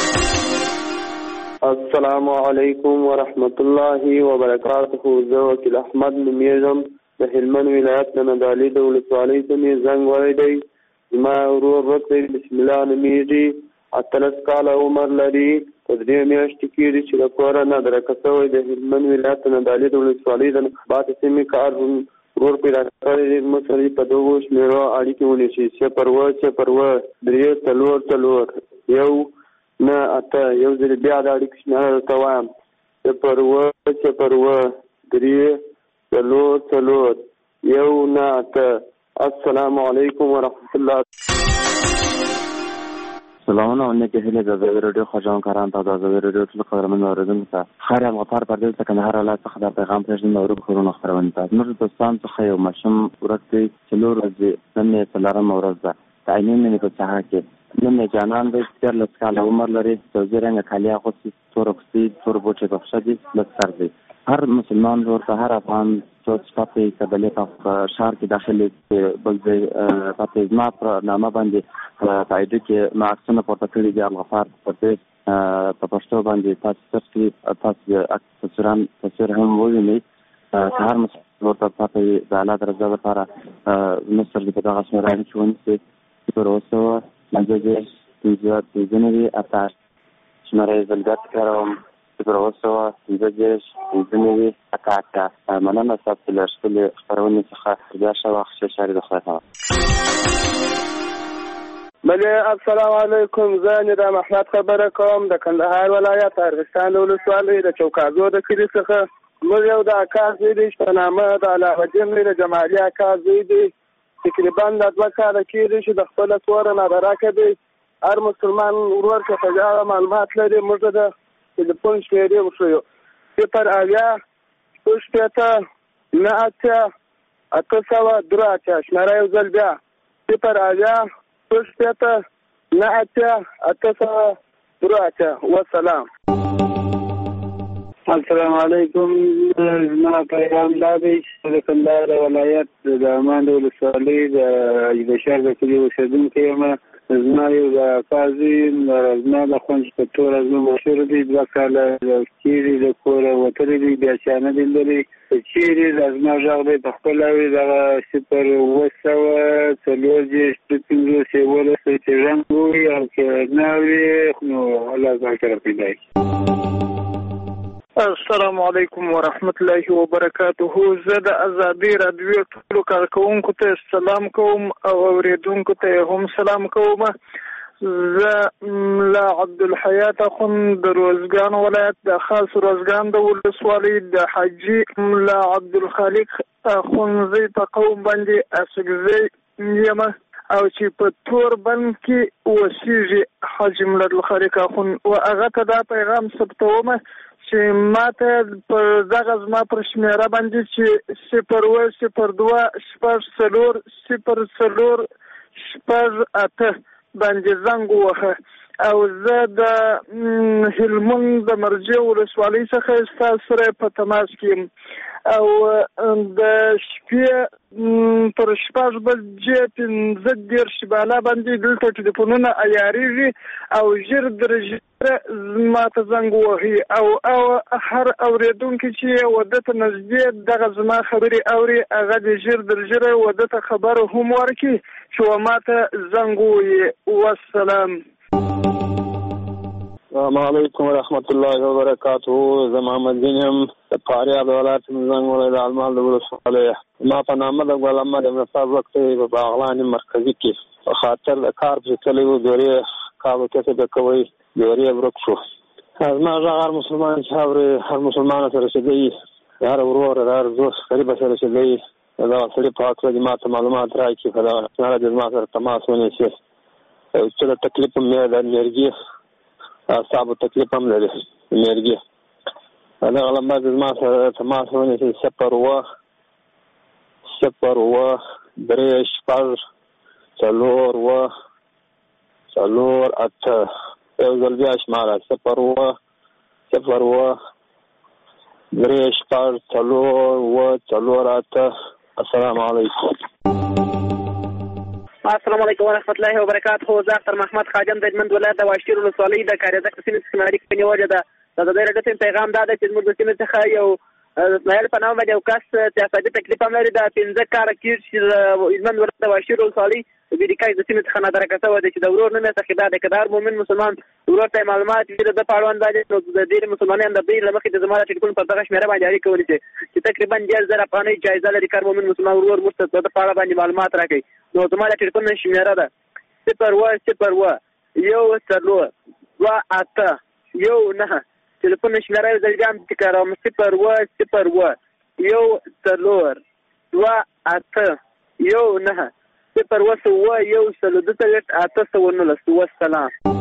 السلام علیکم ورحمت الله وبرکاته. زه وکیل احمد نومیږم، د هلمند ولایت د ندالي د ولسوالۍ ته مې زنګ وهلی دی. زما ورور رتبې بسم الله نومیږي، اتلس کاله عمر لري. په درې میاشتې کېږي چې د کوره نادرکه شوی د هلمند ولایت د ندالي د ولسوالۍ د نقبات سیمې کار ورور پیدا کړی دی. موږ سره په دغو شمېرو اړیکې ونیسي. صفر اوه صفر اوه درې څلور څلور یو نه اته یو ځل بیا د اړیکې شمېره درته وایم صفر اووه صفر اووه درې څلور څلور یو نه اته. السلام علیکم ورحمت الله. سلامونه او نیکې هیلې د ازادي راډیو خواجهانکارانو ته د ازادي راډیو ټولو قدرمنو اورېدونکو ته خیر افغان پردیس د کندهار ولایت څخه د پیغام پېژندنې او خبرونو خپرونې ته زموږ د دوستانو څخه یو ماشوم ورک دی څلور ورځې نن یې څلورمه ورځ ده د عیني مینې په ساحه کې نن یې جانان دی دیارلس کاله عمر لري سوزي رنګه کالي اغوستي تور اغوستي تور بوټي په پښه دي لږ سر دی هر مسلمان ورور ته هر افغان څوک پاتې قبلې په ښار کې داخلي بل ځای پاتې زما پر نامه باندې په ایډو کې ما عکسونه پورته کړي دي الغفار پردیس په پښتو باندې تاسو تاسو تاسو تصویران تصویر هم ووینئ که هر مسلمان ورور ته پاتې د الله د رضا لپاره مصر کې په دغه شمېره کې ونیسي صفر اوه سوه پنځه دېرش پنځه پنځه نوي اته شمېره یې زه بیا تکراروم صفر اوه سوه پنځه دېرش پنځه نوي اته اته. مننه ستاسو له ښکلې خپرونې څخه بیا ښه وخت ښه شاري د خدای تعالی. بله السلام علیکم. زه ندا محمد خبره کوم د کندهار ولایت ارغستان د ولسوالۍ د چوکاځو د کلي څخه. موږ یو د اکا زوی دی په نامه د علاوه الدین دی د جمالي اکا زوی دی. تقریبا د دوه کاله کېږي چې د خپله کوره نادراکه دی. هر مسلمان ورور چې په دغه معلومات لري موږ د تلیفون شمېرې وښیو صفر اویا شپږ شپېته نه اتیا اته سوه درې اتیا. شمېره یو ځل بیا صفر اویا شپږ شپېته نه اتیا اته سوه درې اتیا. والسلام. السلام علیکم. زما پیغام دا دی چې د کندهار ولایت د امان د ولسوالۍ د شهر د کلي اوسېدونکی یم. زما یو د اکا زوی زما د خوند چې په توره زما مشهور دی دوه کاله کېږي د کوره وتلی دی بیا چا نه دی لري چیرې د زما غږ دی په خپله وي دغه صفر اووه سوه څلور دېرش دوه پنځوس یولس چې رنګ وي او که نه وي نو الله ځان سره پیدا کړي. السلام علیکم ورحمت الله وبرکاته. زه د ازادي راډیو ټولو کارکوونکو ته سلام کوم او اوریدونکو ته هم سلام کوم. زه لا عبدالحیات اخوند د روزګان ولایت د خاص روزګان د ولسوالۍ د حاجي لا عبدالخالق اخوندزی په قوم باندې اسګزی یم او چې په تور بند کې اوسېږي حاجي ملالخالق اخوند و هغه ته دا پیغام ثبتومه چې ماته پر دغه زما پر شمېره باندې چې صفر اووه صفر دوه شپږ څلور صفر څلور شپږ اته باندې زنګ ووهه او زه د هلمند د مرجع ولسوالۍ څخه ستاسو سره په تماس کې یم او د شپې پر شپږ بجې پنځه دېرش بالا باندې دلته ټلیفونونه عیارېږي او ژر در ژره ما ته زنګ ووهي او او هر اورېدونکی چې وده ته نږدې دغه زما خبرې اوري هغه د ژر در ژره وده ته خبر هم ورکړي چې و ما ته زنګ ووهي. والسلام. السلام علیکم ورحمت الله وبرکاته. زه محمد دین یم د فاریاب ولایت زنګ ولایت د المال د ولسوالۍ. ما په نامه د ګل احمد ابن صاحب وخت په باغلان مرکزي کې په خاطر د کار په تللی و دورې کارو کسب کوي دورې ورک شو. زما غږ هر مسلمان چې اوري هر مسلمان سره شدی هر ورور هر دوست قریب سره شدی دا سړي په اړه د ماته معلومات راکړي په دا سره د ما سره تماس ونیسي چې د تکلیف مې د انرژي صاحب تکلیف هم لري انرژي دا علامه د ما سره تماس ونیسي صفر اووه صفر اووه درې شپږ څلور اووه څلور اته یو ځل بیا شماره صفر اووه صفر اووه درې شپږ څلور اووه څلور اته. السلام علیکم. السلام علیکم ورحمت الله وبرکاته. زه اختر محمد خادم د هلمند ولایت د واشیر ولسوالۍ د کاریزک سیمې څخه اړیکه په نیولې ده. د ازادي راډیو پیغام دا ده چې زموږ د سیمې څخه یو اسماعیل په نامه باندې یو کس چې اقتصادي تکلیف هم لري د پنځه کاله کېږي چې د هلمند ولایت د واشیر ولسوالۍ د بیریکای د سیمې څخه نادرکه شوی دی چې د ورور نوم یې سخیدا دی. که د هر مؤمن مسلمان ورور ته معلومات وي د ده په اړوند باندې نو د ډېرې مسلمانان د دوی له مخې د زما د ټلیفون پر دغه شمېره باندې اړیکه ونیسي چې تقریبا ډېر زر افغانۍ جایزه لري. که هر مؤمن مسلمان ورور موږ ته د ده په اړه باندې معلومات راکوي. نو زما د ټلیفون شمېره ده صفر اووه صفر اووه یو څلور دوه اته یو نه ټلیفون شمیره یو ځل بیا هم تکراروم صفر اوه صفر اوه یو څلور دوه اته یو نه صفر اوه اوه یو سلو دوه څلوېښت اته سوه نولس. والسلام.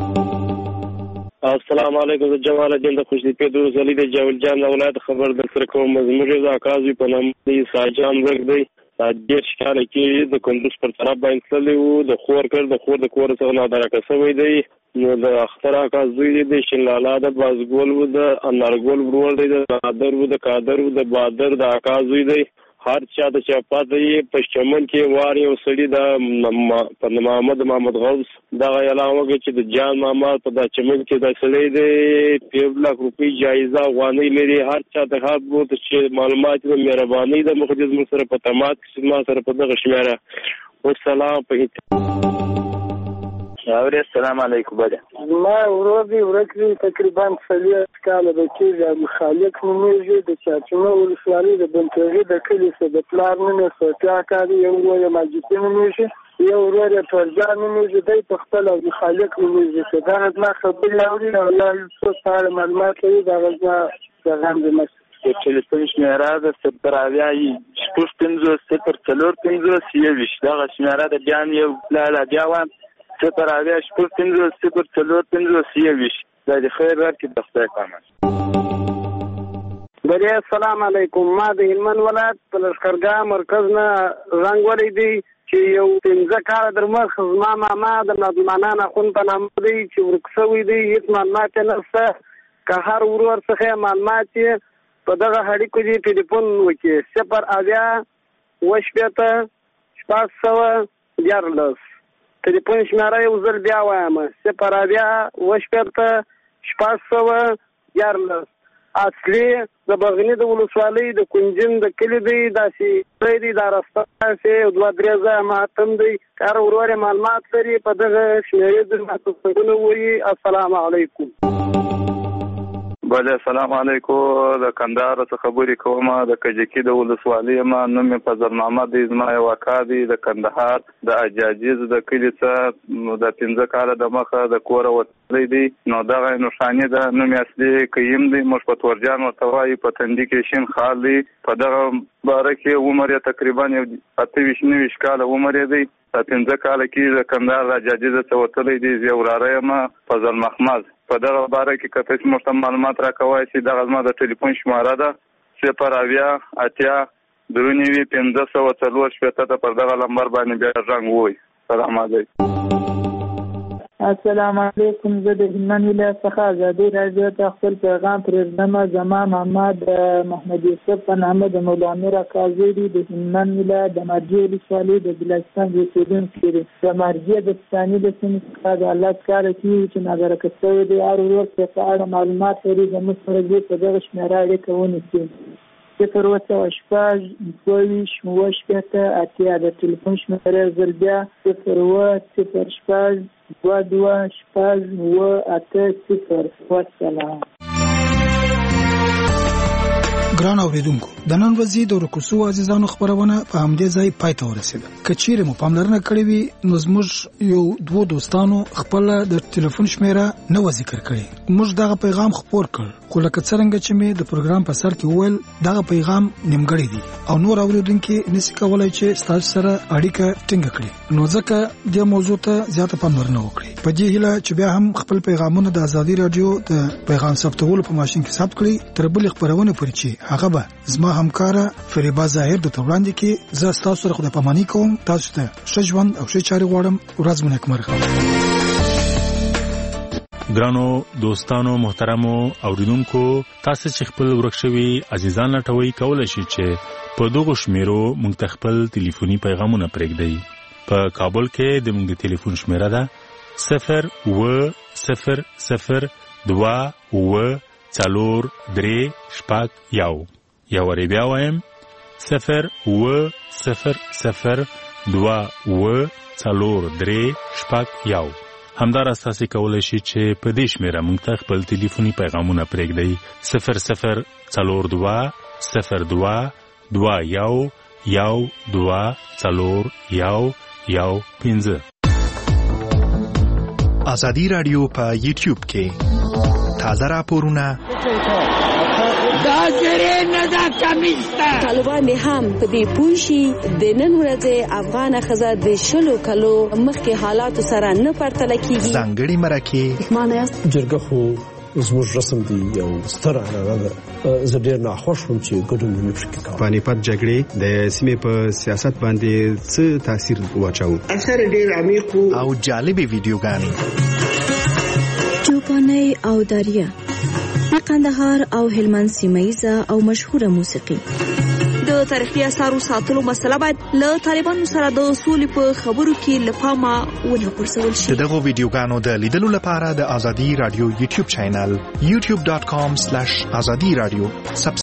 السلام علیکم. زه جمال الدین د خوشتیپې د ولسوالۍ د جاول جان د ولایت خبر در سره کوم. زموږ د اکاز په نام دی ساجان ورک دی. دېرش کاله کې د کندوز پر طرف باندې تللی و. د خور کړ د خور د کور څخه نادرکه شوی دی. نو د اختر اکاز دوی دی د شینلالا د بازګول و د انارګل ورور دی د قادر و د قادر و د بادر د اکاز دوی دی. هر چا د چاپات دی په چمن کې وار یو سړي د پر محمد محمد غوث دغه اعلان وکړ چې د جان ماما په د چمن کې د سړي دی پنځه لک روپۍ جایزه غوانۍ لري. هر چا ته هر بوت چې معلومات د مهرباني د مخدز مر سره په تماس کې ما سره په دغه شمیره. والسلام. په اورې السلام علیکم. بده ما ورور دی ورک دی تقریبا څلور کاله د کېږي خالق نومېږي د چاچمه ولسوالۍ د بنتغي د کلي څخه د پلار نوم سوتیا کاري یو ورور ماجدي نومېږي یو ورور فرجان نومېږي دی په خپل او خالق نومېږي. دا ما خبرې اوري او الله څو ساده معلومات لري دا غوښه پیغام دې د ټلیفون شمیره د صفر اویا شپږ پنځوس صفر څلور پنځوس یوویشت دغه شمیره د بیا یو لاله بیا وایم صفر اویا شپږ پنځوس صفر څلور پنځوس یوویشت. دا د خیر راکړي د خدای په امان. بله السلام علیکم. ما د هلمند ولایت په لښکرګاه مرکز نه زنګ ولی دی چې یو پنځه کاله در مخکې زما ماما د نادمانان اخوند په نامه دی چې ورک شوی دی. هېڅ معلومات یې نشته. که هر ورور څخه معلومات یې په دغه اړیکو دې ټلیفون وکړي صفر اویا اوه شپېته شپږ سوه دیارلس. ټلیفون شمیره یو ځل بیا وایم صفر اویا اوه شپېته شپږ سوه دیارلس. اصلي د بغني د ولسوالۍ د کنجن د کلي دی داسې دی دا رسته داسې دوه درې ځایه ماتم دی. که هر ورور یې معلومات لري په دغه شمیرې د ماتوفونه ووایي. السلام علیکم. بله السلام علیکم. د کندهار څخه خبرې کوم. د کجکي د ولسوالۍ یم. نوم مې فضل محمد دی. زما یو اکا دی د کندهار د اجاجیز د کلي څخه د پنځه کاله د مخه د کوره وتلی دی. نو دغه نښانې ده. نوم یې اصلي قیم دی. موږ په تورجان ورته وایو. په تندي کې شین خال دی. په دغه باره کې عمر یې تقریبا یو اته ویشت نوي ویشت کاله عمر یې دی. په پنځه کاله کې د کندهار د اجاجیز څخه وتلی دی. زه وراره یم فضل محمد. په دغه باره کې که تاسو موږ ته معلومات راکوئ چې دغه زما د ټلیفون شماره ده صفر اویا اتیا درې نوي پنځه سوه څلور شپېته ته پر دغه نمبر باندې بیا زنګ ووایئ. سلام علیکم. السلام علیکم. زه د هلمند ولایت څخه ازادي راډیو ته خپل پیغام پرېږدم. زما ماما د محمد یوسف په نامه د مولامیر اکازي دی د هلمند ولایت د مرجې ولسوالۍ د بلوچستان اوسېدونکی دی. د مرجې د پښتاني د سیمې څخه د الله څخه کېږي چې نادرکه شوی دی. هر ورور چې په اړه معلومات لري زموږ سره دې په دغه شمېره اړیکه ونیسي. صفر اوه سوه شپږ دوه ویشت اوه شپېته اتیا. د ټلیفون شمېره یو ځل بیا صفر اوه صفر شپږ دوه دوه شپږ اوه اته صفر. والسلام. ګران اوریدونکو د نن ورځې د ورکوسو عزیزانو خبرونه په همدې ځای پای ته ورسېده. که چیرې مو پاملرنه کړې وي نو زموږ یو دوه دوستانو خپل د ټلیفون شمیره نه و ذکر کړی. موږ دغه پیغام خپور کړ خو لکه څنګه چې مې د پروګرام په سر کې وویل دغه پیغام نیمګړی دی او نور اوریدونکو نشي کولای چې ستاسو سره اړیکه ټینګه کړي. نو ځکه د موضوع ته زیاته پاملرنه وکړئ. په دې هیله چې بیا هم خپل پیغامونه د ازادي رادیو د پیغام ثبتولو په ماشين کې ثبت کړئ. تر بل خبرونه پرې چې هغه به زما همکاره فریبا ظاهر د توړاندې کې زه تاسو سره خدای پاماني کوم. تاسو ته ښه ژوند او ښه چاري غواړم. ورځ مو نیکمرغه. ګرانو دوستانو محترمو اوریدونکو تاسو چې خپل ورکشوي عزیزان لټوي کولای شئ چې په دغه شمیرو مونږ ته خپل ټلیفوني پیغامونه پرېږدئ. په کابل کې د مونږ د ټلیفون شمیره ده صفر اوه صفر صفر دوه اوه څلور درې شپږ یو. یو ری بیا وایم صفر اوه صفر صفر دوه اوه څلور درې شپږ یو. همداراز تاسو کولای شئ چې په دې شمیره مونږ ته خپل ټلیفوني پیغامونه پرېږدئ صفر صفر څلور دوه صفر دوه دوه یو یو دوه څلور یو یو پنځه. ازادي رادیو په یوټیوب کې تازه راپورونه دا زری نه دا کمیستا طالبان هم په دې پوښي د نن ورځې افغان خزه د شلو کلو مخکې حالات سره نه پرتل کیږي ځانګړي مرکه معنی جرګه خو زموږ رسم دی یو ستر اعلان ده زه ډېر ناخوښ وم چې ګډون مې پکې کاوه. پانیپت جګړې د سیمې په سیاست باندې څه تاثیر واچاوه؟ اثر ډېر عمیق او جالبې ویډیوګانې چوپاني او داریا قندهار او هلمند سیمایزه او مشهوره موسیقي. د تاریخي اثارو ساتلو مسله باید له طالبانو سره د اصول په خبرو کې لپاره ونه غورځول شي. دغه ویډیوګانو د لیدلو لپاره د ازادي رادیو یوټیوب چینل یوټیوب ډاټ کام سلیش ازادي رادیو